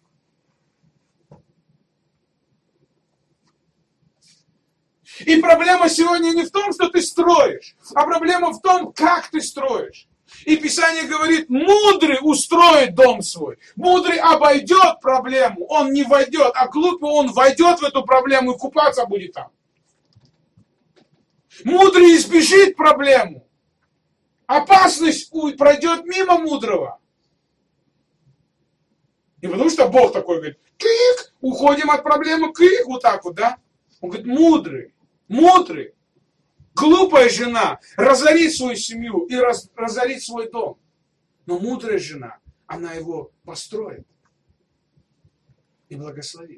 И проблема сегодня не в том, что ты строишь, а проблема в том, как ты строишь. И Писание говорит: мудрый устроит дом свой. Мудрый обойдет проблему, он не войдет, а глупый он войдет в эту проблему и купаться будет там. Мудрый избежит проблему. Опасность пройдет мимо мудрого. Не потому что Бог такой говорит: клик, уходим от проблемы, клик, вот так вот, да? Он говорит: мудрый. Глупая жена разорит свою семью и разорит свой дом. Но мудрая жена, она его построит и благословит.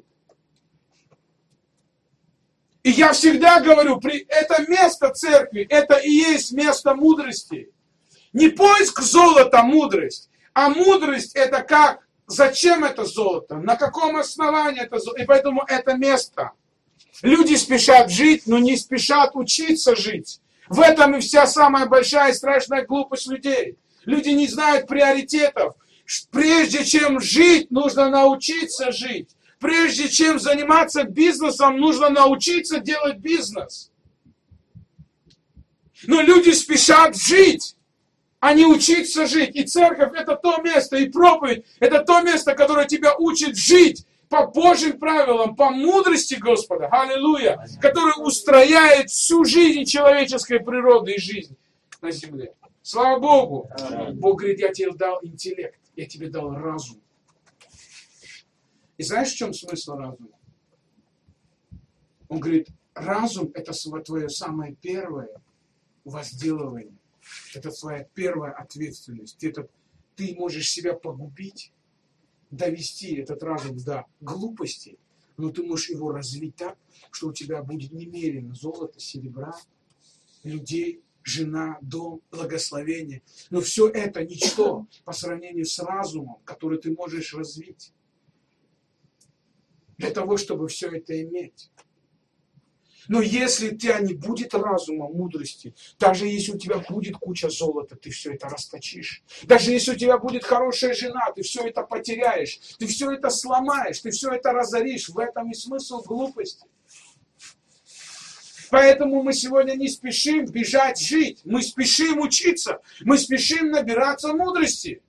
И я всегда говорю, это место церкви, это и есть место мудрости. Не поиск золота мудрость, а мудрость это как, зачем это золото, на каком основании это золото. И поэтому это место. Люди спешат жить, но не спешат учиться жить. В этом и вся самая большая и страшная глупость людей. Люди не знают приоритетов. Прежде чем жить, нужно научиться жить. Прежде чем заниматься бизнесом, нужно научиться делать бизнес. Но люди спешат жить, а не учиться жить. И церковь это то место, и проповедь это то место, которое тебя учит жить по Божьим правилам, по мудрости Господа, аллилуйя, который устрояет всю жизнь человеческой природы и жизнь на земле. Слава Богу! Бог говорит: я тебе дал интеллект, я тебе дал разум. И знаешь, в чем смысл разума? Он говорит: разум это твое самое первое возделывание, это твоя первая ответственность. Ты можешь себя погубить, довести этот разум до глупости, но ты можешь его развить так, что у тебя будет немерено золота, серебра, людей, жена, дом, благословение. Но все это ничто по сравнению с разумом, который ты можешь развить. Для того, чтобы все это иметь. Но если у тебя не будет разума, мудрости, даже если у тебя будет куча золота, ты все это расточишь. Даже если у тебя будет хорошая жена, ты все это потеряешь. Ты все это сломаешь, ты все это разоришь. В этом и смысл глупости. Поэтому мы сегодня не спешим бежать жить. Мы спешим учиться. Мы спешим набираться мудрости.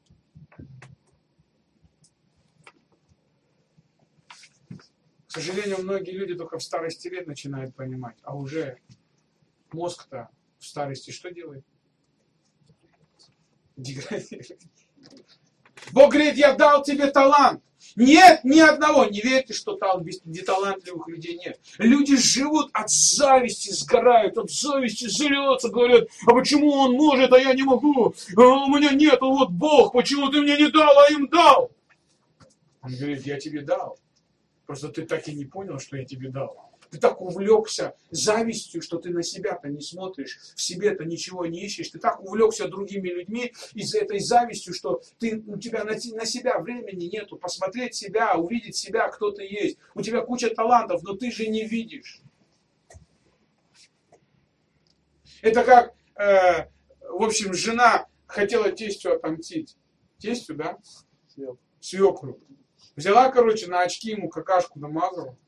К сожалению, многие люди только в старости лет начинают понимать, а уже мозг-то в старости что делает? Деградирует. Бог говорит: я дал тебе талант, Нет ни одного, не верьте, что там талантливых людей нет. Люди живут от зависти, сгорают, от зависти злятся, говорят, а почему он может, а я не могу, а у меня нет, вот Бог, почему ты мне не дал, а им дал? Он говорит, я тебе дал, просто ты так и не понял, что я тебе дал. Ты так увлекся завистью, что ты на себя-то не смотришь, в себе-то ничего не ищешь. Ты так увлекся другими людьми из-за этой завистью, что у тебя на себя времени нету. Посмотреть себя, увидеть себя, кто ты есть. У тебя куча талантов, но ты же не видишь. Это как, в общем, жена хотела тестю отомстить. Тестю, да? Свекру. Взяла, короче, на очки ему какашку намазала.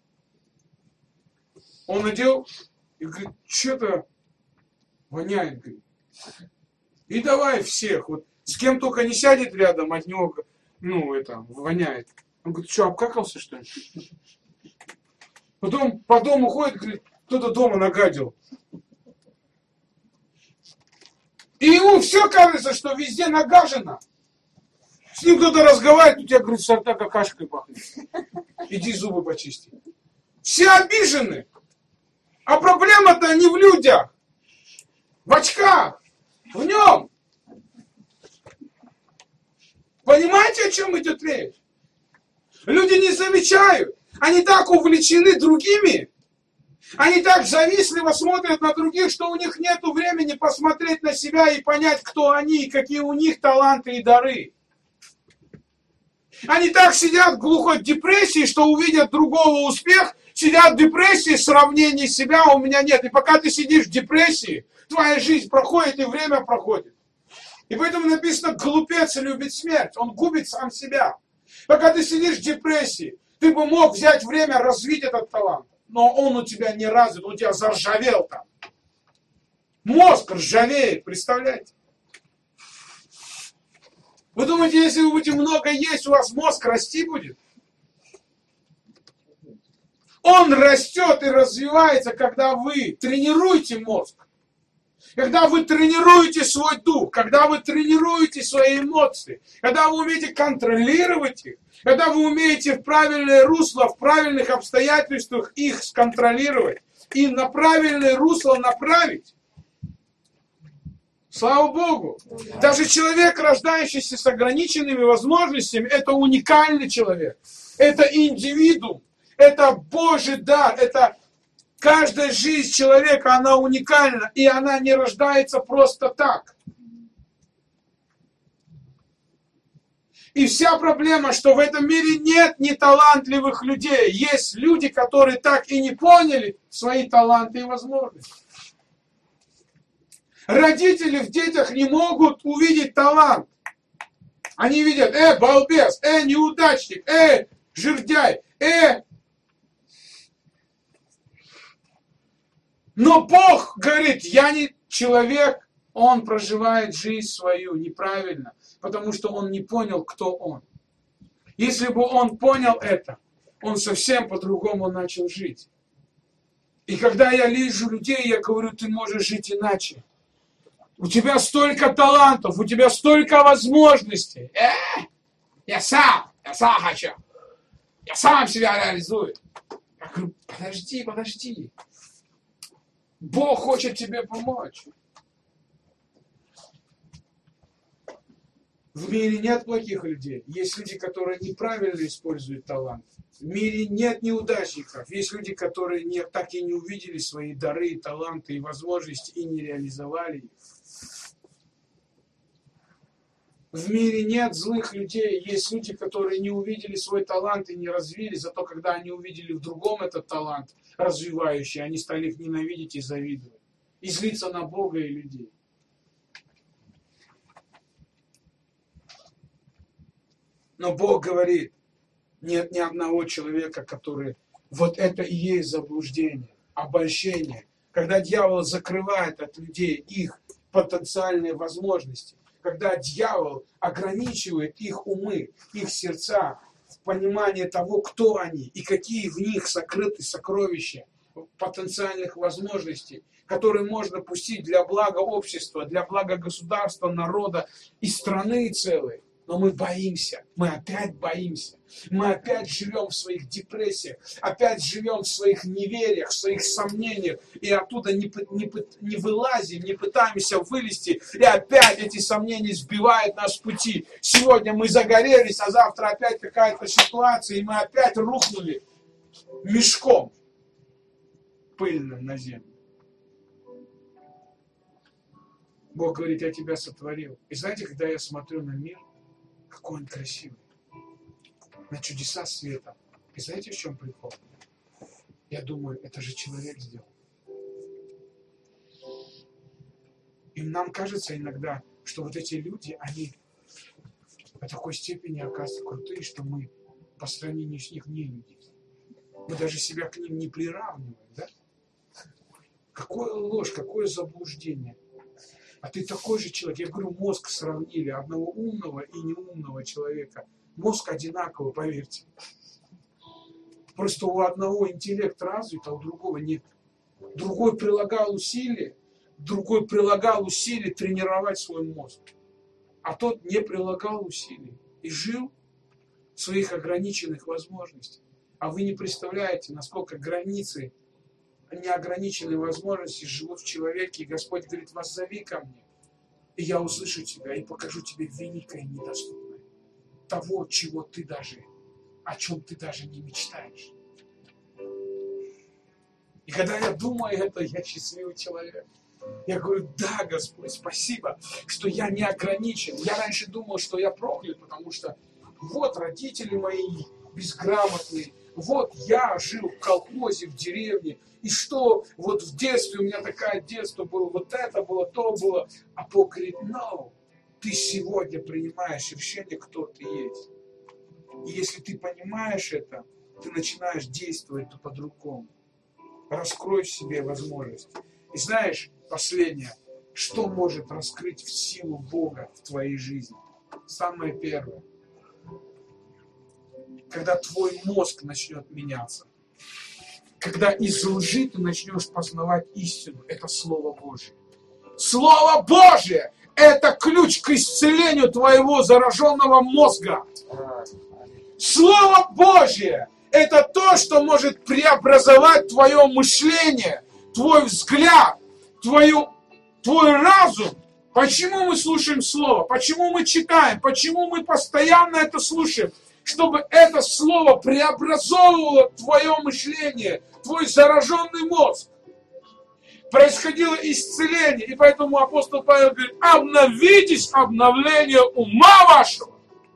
Он надел и говорит, что-то воняет, говорит. И давай всех, вот с кем только не сядет рядом, от него, воняет. Он говорит, что, обкакался, что ли? Потом по дому ходит, говорит, кто-то дома нагадил. И ему все кажется, что везде нагажено. С ним кто-то разговаривает, у тебя, говорит, с рта какашкой пахнет. Иди зубы почисти. Все обижены. А проблема-то не в людях, в очках, в нем. Понимаете, о чем идет речь? Люди не замечают. Они так увлечены другими. Они так завистливо смотрят на других, что у них нет времени посмотреть на себя и понять, кто они и какие у них таланты и дары. Они так сидят в глухой депрессии, что увидят другого успех, сидят в депрессии, сравнений себя у меня нет. И пока ты сидишь в депрессии, твоя жизнь проходит и время проходит. И поэтому написано, глупец любит смерть. Он губит сам себя. Пока ты сидишь в депрессии, ты бы мог взять время развить этот талант. Но он у тебя не развит, он у тебя заржавел там. Мозг ржавеет, представляете? Вы думаете, если вы будете много есть, у вас мозг расти будет? Он растет и развивается, когда вы тренируете мозг. Когда вы тренируете свой дух, когда вы тренируете свои эмоции, когда вы умеете контролировать их, когда вы умеете в правильное русло, в правильных обстоятельствах их сконтролировать и на правильное русло направить. Слава Богу! Даже человек, рождающийся с ограниченными возможностями, это уникальный человек. Это индивидуум. Это Божий дар. Это каждая жизнь человека, она уникальна. И она не рождается просто так. И вся проблема, что в этом мире нет неталантливых людей. Есть люди, которые так и не поняли свои таланты и возможности. Родители в детях не могут увидеть талант. Они видят, балбес, неудачник, жердяй, Но Бог говорит, я не человек, он проживает жизнь свою неправильно, потому что он не понял, кто он. Если бы он понял это, он совсем по-другому начал жить. И когда я вижу людей, я говорю, ты можешь жить иначе. У тебя столько талантов, у тебя столько возможностей. Я сам хочу. Я сам себя реализую. Я говорю, подожди. Бог хочет тебе помочь. В мире нет плохих людей. Есть люди, которые неправильно используют талант. В мире нет неудачников. Есть люди, которые так и не увидели свои дары, таланты и возможности и не реализовали их. В мире нет злых людей. Есть люди, которые не увидели свой талант и не развили. Зато когда они увидели в другом этот талант развивающий, они стали их ненавидеть и завидовать. И злиться на Бога и людей. Но Бог говорит, нет ни одного человека, который... Вот это и есть заблуждение, обольщение. Когда дьявол закрывает от людей их потенциальные возможности. Когда дьявол ограничивает их умы, их сердца в понимании того, кто они и какие в них сокрыты сокровища потенциальных возможностей, которые можно пустить для блага общества, для блага государства, народа и страны целой. Но мы боимся, мы опять боимся. Мы опять живем в своих депрессиях, опять живем в своих невериях, в своих сомнениях, и оттуда не вылазим, не пытаемся вылезти, и опять эти сомнения сбивают нас с пути. Сегодня мы загорелись, а завтра опять какая-то ситуация, и мы опять рухнули мешком пыльным на землю. Бог говорит, я тебя сотворил. И знаете, когда я смотрю на мир, какой он красивый, на чудеса света. И знаете, в чем прикол? Я думаю, это же человек сделал. И нам кажется иногда, что вот эти люди, они до такой степени оказываются крутые, что мы по сравнению с них не люди. Мы даже себя к ним не приравниваем, да? Какое ложь, какое заблуждение. А ты такой же человек. Я говорю, мозг сравнили одного умного и неумного человека. Мозг одинаковый, поверьте. Просто у одного интеллект развит, а у другого нет. Другой прилагал усилия тренировать свой мозг. А тот не прилагал усилий и жил в своих ограниченных возможностях. А вы не представляете, насколько границы, неограниченные возможности живут в человеке. И Господь говорит, воззови ко мне, и я услышу тебя, и покажу тебе великое и недоступное. Того, чего ты даже, о чем ты даже не мечтаешь. И когда я думаю это, я счастливый человек. Я говорю, да, Господь, спасибо, что я не ограничен. Я раньше думал, что я проклят, потому что вот родители мои безграмотные, вот я жил в колхозе, в деревне, и что вот в детстве у меня такое детство было, вот это было, то было. А Бог говорит, no, ты сегодня принимаешь решение, кто ты есть. И если ты понимаешь это, ты начинаешь действовать по-другому. Раскрой в себе возможность. И знаешь, последнее, что может раскрыть в силу Бога в твоей жизни? Самое первое. Когда твой мозг начнет меняться. Когда из лжи ты начнешь познавать истину. Это Слово Божие. Слово Божие! Это ключ к исцелению твоего зараженного мозга. Слово Божие! Это то, что может преобразовать твое мышление, твой взгляд, твой разум. Почему мы слушаем Слово? Почему мы читаем? Почему мы постоянно это слушаем? Чтобы это Слово преобразовывало твое мышление, твой зараженный мозг. Происходило исцеление. И поэтому апостол Павел говорит, обновитесь обновление ума вашего.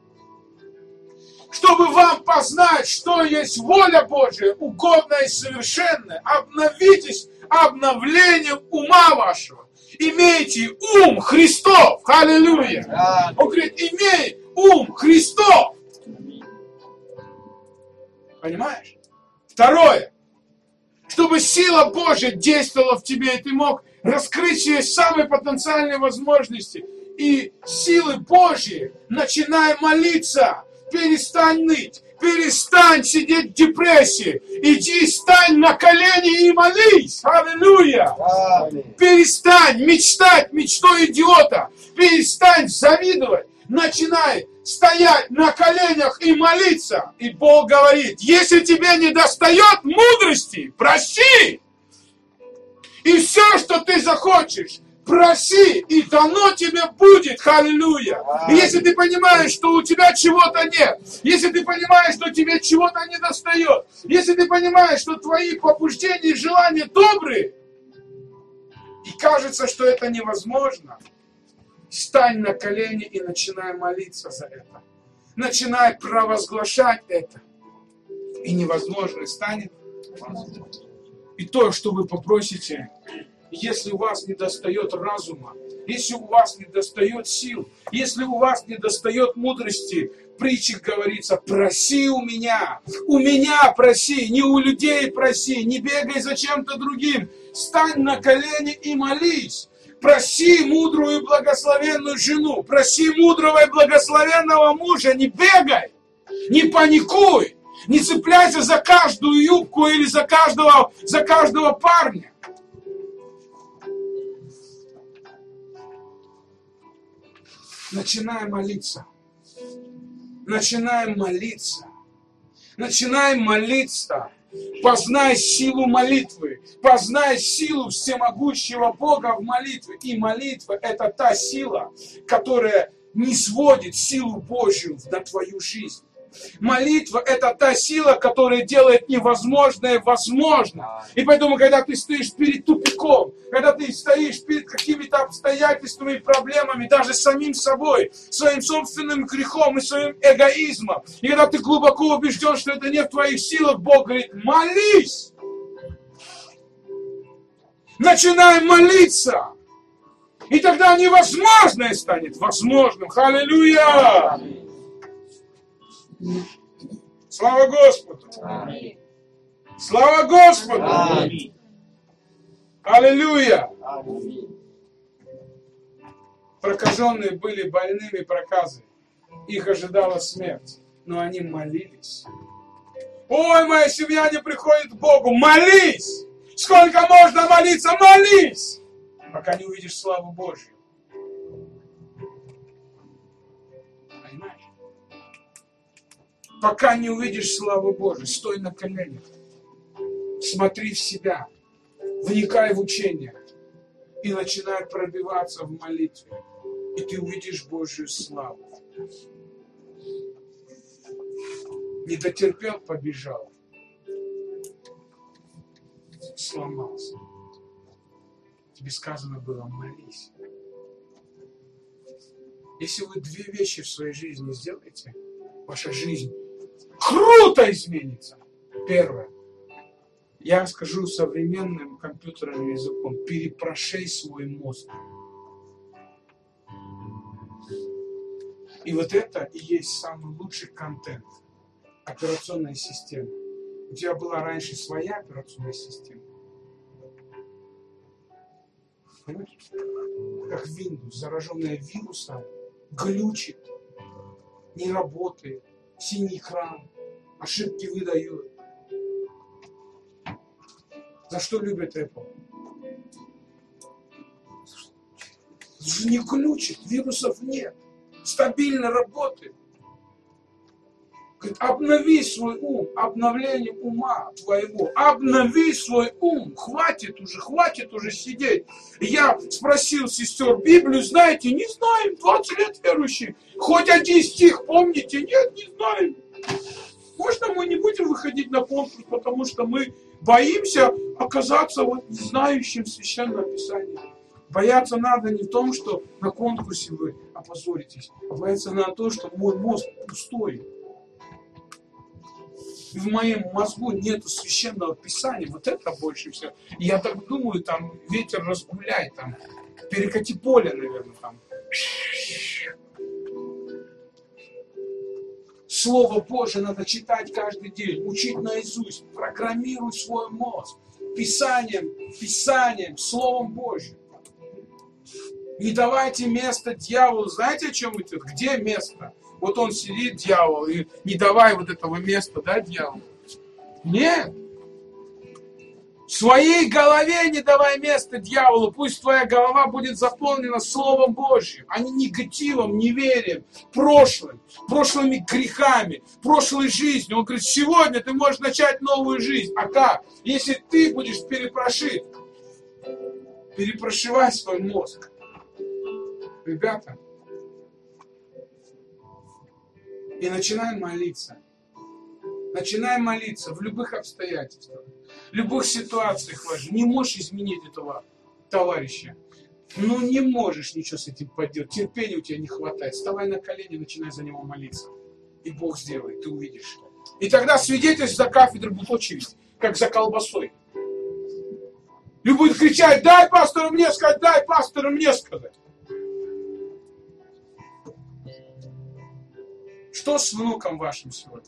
Чтобы вам познать, что есть воля Божия, угодная и совершенная. Обновитесь обновлением ума вашего. Имейте ум Христов. Аллилуйя. Он говорит, имей ум Христов. Понимаешь? Второе. Чтобы сила Божья действовала в тебе, и ты мог раскрыть себе самые потенциальные возможности. И силы Божьи, начинай молиться. Перестань ныть, перестань сидеть в депрессии. Иди, стань на колени и молись. Аллилуйя. Перестань мечтать мечтой идиота. Перестань завидовать. Начинай стоять на коленях и молиться. И Бог говорит, если тебе не достает мудрости, проси. И все, что ты захочешь, проси, и дано тебе будет. Аллилуйя. И если ты понимаешь, что у тебя чего-то нет, если ты понимаешь, что тебе чего-то не достает, если ты понимаешь, что твои побуждения и желания добрые, и кажется, что это невозможно, стань на колени и начинай молиться за это. Начинай провозглашать это. И невозможно станет возможно. И то, что вы попросите, если у вас не достает разума, если у вас не достает сил, если у вас не достает мудрости, в притчах говорится, проси у меня проси, не у людей проси, не бегай за чем-то другим, стань на колени и молись. Проси мудрую и благословенную жену, проси мудрого и благословенного мужа, не бегай, не паникуй, не цепляйся за каждую юбку или за каждого парня. Начинай молиться. Начинаем молиться. Начинаем молиться. Познай силу молитвы. Познай силу всемогущего Бога в молитве. И молитва – это та сила, которая низводит силу Божью на твою жизнь. Молитва – это та сила, которая делает невозможное возможным. И поэтому, когда ты стоишь перед тупиком, когда ты стоишь перед какими-то обстоятельствами и проблемами, даже самим собой, своим собственным грехом и своим эгоизмом, и когда ты глубоко убежден, что это не в твоих силах, Бог говорит: молись! Начинай молиться! И тогда невозможное станет возможным. Аллилуйя! Слава Господу! Аминь. Слава Господу! Аминь. Аллилуйя! Аминь. Прокаженные были больными проказой. Их ожидала смерть. Но они молились. Ой, моя семья не приходит к Богу. Молись! Сколько можно молиться? Молись! Пока не увидишь славу Божью. Понимаешь? Пока не увидишь славу Божию, стой на коленях. Смотри в себя. Вникай в учение. И начинай пробиваться в молитве. И ты увидишь Божью славу. Не дотерпел, побежал. Сломался. Тебе сказано было: молись. Если вы две вещи в своей жизни сделаете, ваша жизнь круто изменится. Первое. Я скажу современным компьютерным языком: перепрошей свой мозг. И вот это и есть самый лучший контент. Операционная система. У тебя была раньше своя операционная система. Понимаешь? Как Windows, зараженная вирусом, глючит, не работает, синий экран, ошибки выдает. За что любят Apple? Не глючит, вирусов нет, стабильно работает. Говорит: обнови свой ум, обновление ума твоего, обнови свой ум, хватит уже сидеть. И я спросил сестер: Библию знаете? Не знаем, 20 лет верующие. Хоть один стих помните? Нет, не знаем. Можно мы не будем выходить на конкурс, потому что мы боимся оказаться вот не знающим Священное Писание. Бояться надо не в том, что на конкурсе вы опозоритесь, а бояться надо то, что мой мозг пустой. И в моем мозгу нету Священного Писания. Вот это больше всего. И я так думаю, там ветер разгуляй, там перекати поле, наверное, там. Слово Божие надо читать каждый день, учить наизусть, программируй свой мозг Писанием, Словом Божьим. Не давайте место дьяволу. Знаете, о чем идет? Где место? Вот он сидит, дьявол, и не давай вот этого места, да, дьяволу? Нет. В своей голове не давай место дьяволу. Пусть твоя голова будет заполнена Словом Божьим, а не негативом, неверием, прошлыми грехами, прошлой жизнью. Он говорит: сегодня ты можешь начать новую жизнь. А как? Если ты будешь перепрошить. Перепрошивай свой мозг. Ребята. И начинаем молиться. Начинаем молиться в любых обстоятельствах, в любых ситуациях важно. Не можешь изменить этого товарища. Ну не можешь ничего с этим поделать. Терпения у тебя не хватает. Вставай на колени, начинай за него молиться. И Бог сделает, ты увидишь. И тогда свидетельств за кафедрой будет очередь, как за колбасой. И будет кричать: дай пастору мне сказать, дай пастору мне сказать. Что с внуком вашим сегодня?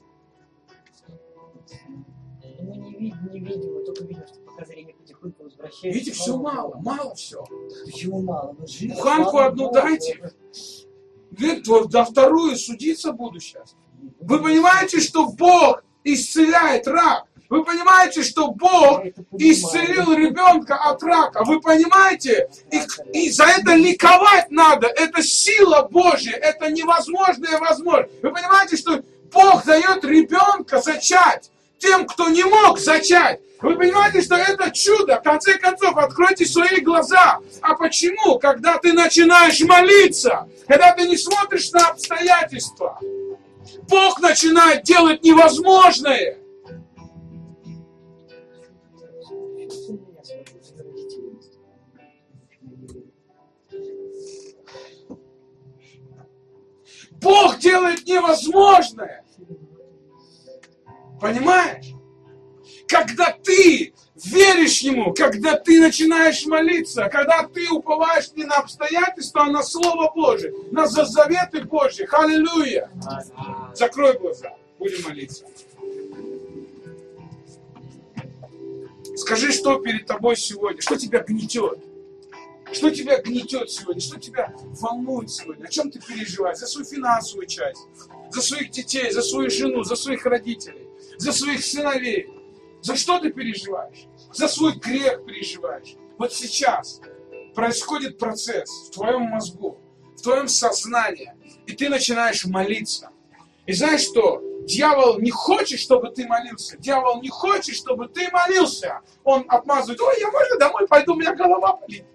Мы не видим, мы только видим, что пока зрение потихоньку возвращается. Видите, все мало все. Почему мало? Буханку одну дайте. Да вторую судиться буду сейчас. Вы понимаете, что Бог исцеляет рак? Вы понимаете, что Бог исцелил ребенка от рака? Вы понимаете? И за это ликовать надо. Это сила сила Божья, это невозможное возможно. Вы понимаете, что Бог дает ребенка зачать тем, кто не мог зачать. Вы понимаете, что это чудо. В конце концов, откройте свои глаза. А почему? Когда ты начинаешь молиться, когда ты не смотришь на обстоятельства, Бог начинает делать невозможное. Бог делает невозможное. Понимаешь? Когда ты веришь Ему, когда ты начинаешь молиться, когда ты уповаешь не на обстоятельства, а на Слово Божие, на заветы Божьи. Аллилуйя! Закрой глаза, будем молиться. Скажи, что перед тобой сегодня, что тебя гнетет. Что тебя гнетет сегодня? Что тебя волнует сегодня? О чем ты переживаешь? За свою финансовую часть, за своих детей, за свою жену, за своих родителей, за своих сыновей. За что ты переживаешь? За свой грех переживаешь. Вот сейчас происходит процесс в твоем мозгу, в твоем сознании, и ты начинаешь молиться. И знаешь что? Дьявол не хочет, чтобы ты молился. Дьявол не хочет, чтобы ты молился. Он отмазывает: ой, я можно домой пойду, у меня голова болит.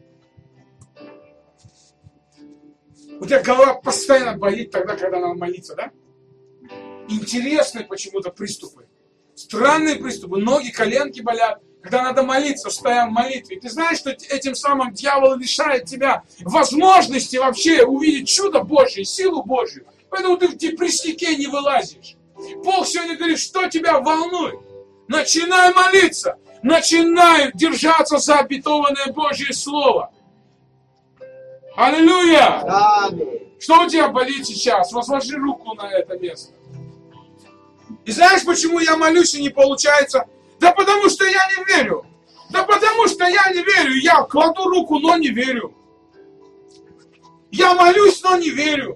У тебя голова постоянно болит тогда, когда надо молиться, да? Интересные почему-то приступы. Странные приступы. Ноги, коленки болят. Когда надо молиться, стоя в молитве. И ты знаешь, что этим самым дьявол лишает тебя возможности вообще увидеть чудо Божье, силу Божью. Поэтому ты в депресснике не вылазишь. Бог сегодня говорит, что тебя волнует. Начинай молиться. Начинай держаться за обетованное Божье Слово. Аллилуйя! Аминь. Что у тебя болит сейчас? Возложи руку на это место. И знаешь, почему я молюсь и не получается? Да потому что я не верю. Да потому что я не верю. Я кладу руку, но не верю. Я молюсь, но не верю.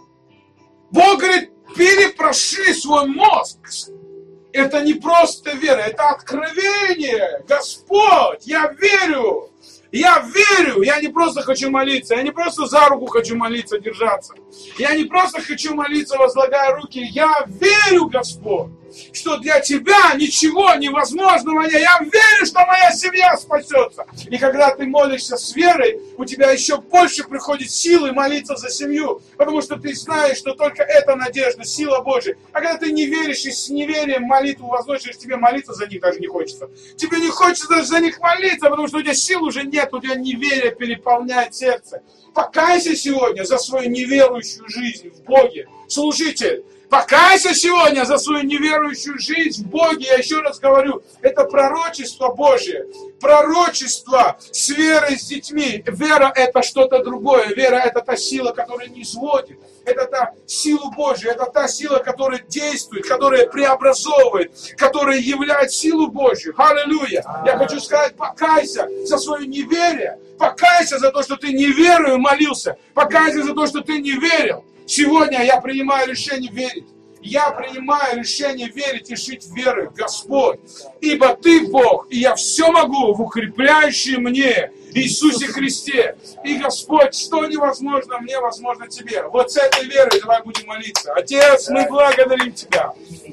Бог говорит, перепроши свой мозг. Это не просто вера, это откровение. Господь, я верю. Я верю, я не просто хочу молиться, я не просто за руку хочу молиться, держаться. Я не просто хочу молиться, возлагая руки. Я верю, Господь, что для Тебя ничего невозможного нет. Я верю, что моя семья спасется. И когда ты молишься с верой, у тебя еще больше приходит силы молиться за семью. Потому что ты знаешь, что только это надежда, сила Божья. А когда ты не веришь и с неверием молитву возносишь, тебе молиться за них даже не хочется. Тебе не хочется даже за них молиться, потому что у тебя сил уже нет, у тебя неверие переполняет сердце. Покайся сегодня за свою неверующую жизнь в Боге. Служитель, покайся сегодня за свою неверующую жизнь в Боге. Я еще раз говорю, это пророчество Божье. Пророчество с верой, с детьми. Вера — это что-то другое. Вера — это та сила, которая не сводит. Это та сила Божья. Это та сила, которая действует, которая преобразовывает, которая являет силу Божью. Аллилуйя! Я хочу сказать, покайся за свое неверие. Покайся за то, что ты не верою молился. Покайся за то, что ты не верил. Сегодня я принимаю решение верить. Я принимаю решение верить и жить верой, Господь. Ибо Ты Бог, и я все могу в укрепляющем мне Иисусе Христе. И, Господь, что невозможно мне, возможно Тебе. Вот с этой верой давай будем молиться. Отец, мы благодарим Тебя.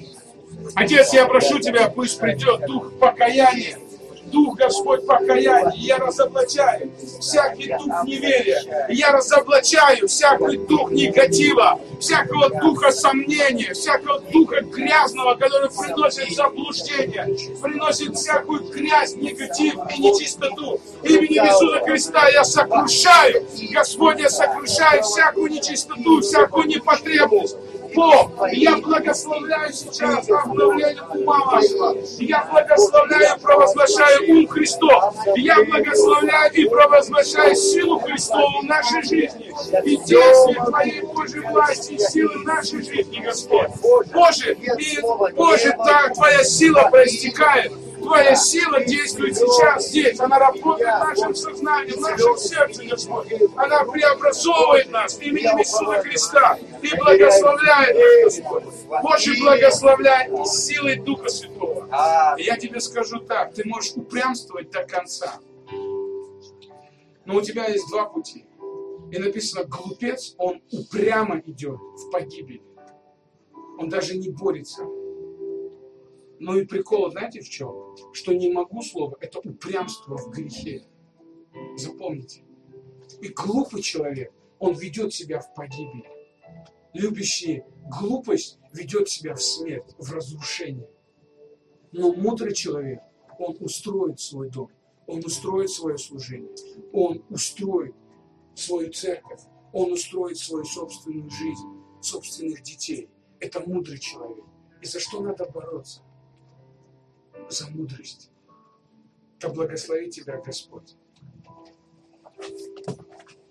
Отец, я прошу Тебя, пусть придет дух покаяния. Дух, Господь, покаяния. Я разоблачаю всякий дух неверия. Я разоблачаю всякий дух негатива, всякого духа сомнения, всякого духа грязного, который приносит заблуждение, приносит всякую грязь, негатив и нечистоту. Именем Иисуса Христа я сокрушаю, Господь, я сокрушаю всякую нечистоту, всякую непотребность. Бог, я благословляю сейчас обновление ума вашего. Я благословляю и провозглашаю ум Христов. Я благословляю и провозглашаю силу Христову в нашей жизни. И действие Твоей Божьей власти и силы в нашей жизни, Господь. Боже, и, Боже, так Твоя сила проистекает. Твоя сила действует сейчас здесь. Она работает в нашем сознании, в нашем сердце, Господь. Она преобразовывает нас именем Иисуса Христа и благословляет нас, Господь. Боже, благословляй силой Духа Святого. И я тебе скажу так, ты можешь упрямствовать до конца. Но у тебя есть два пути. И написано, глупец, он упрямо идет в погибель. Он даже не борется. Ну и прикол, знаете в чем? Что не могу слово, это упрямство в грехе. Запомните. И глупый человек, он ведет себя в погибель. Любящий глупость ведет себя в смерть, в разрушение. Но мудрый человек, он устроит свой дом, он устроит свое служение, он устроит свою церковь, он устроит свою собственную жизнь, собственных детей. Это мудрый человек. И за что надо бороться? За мудрость. Да благословит тебя Господь.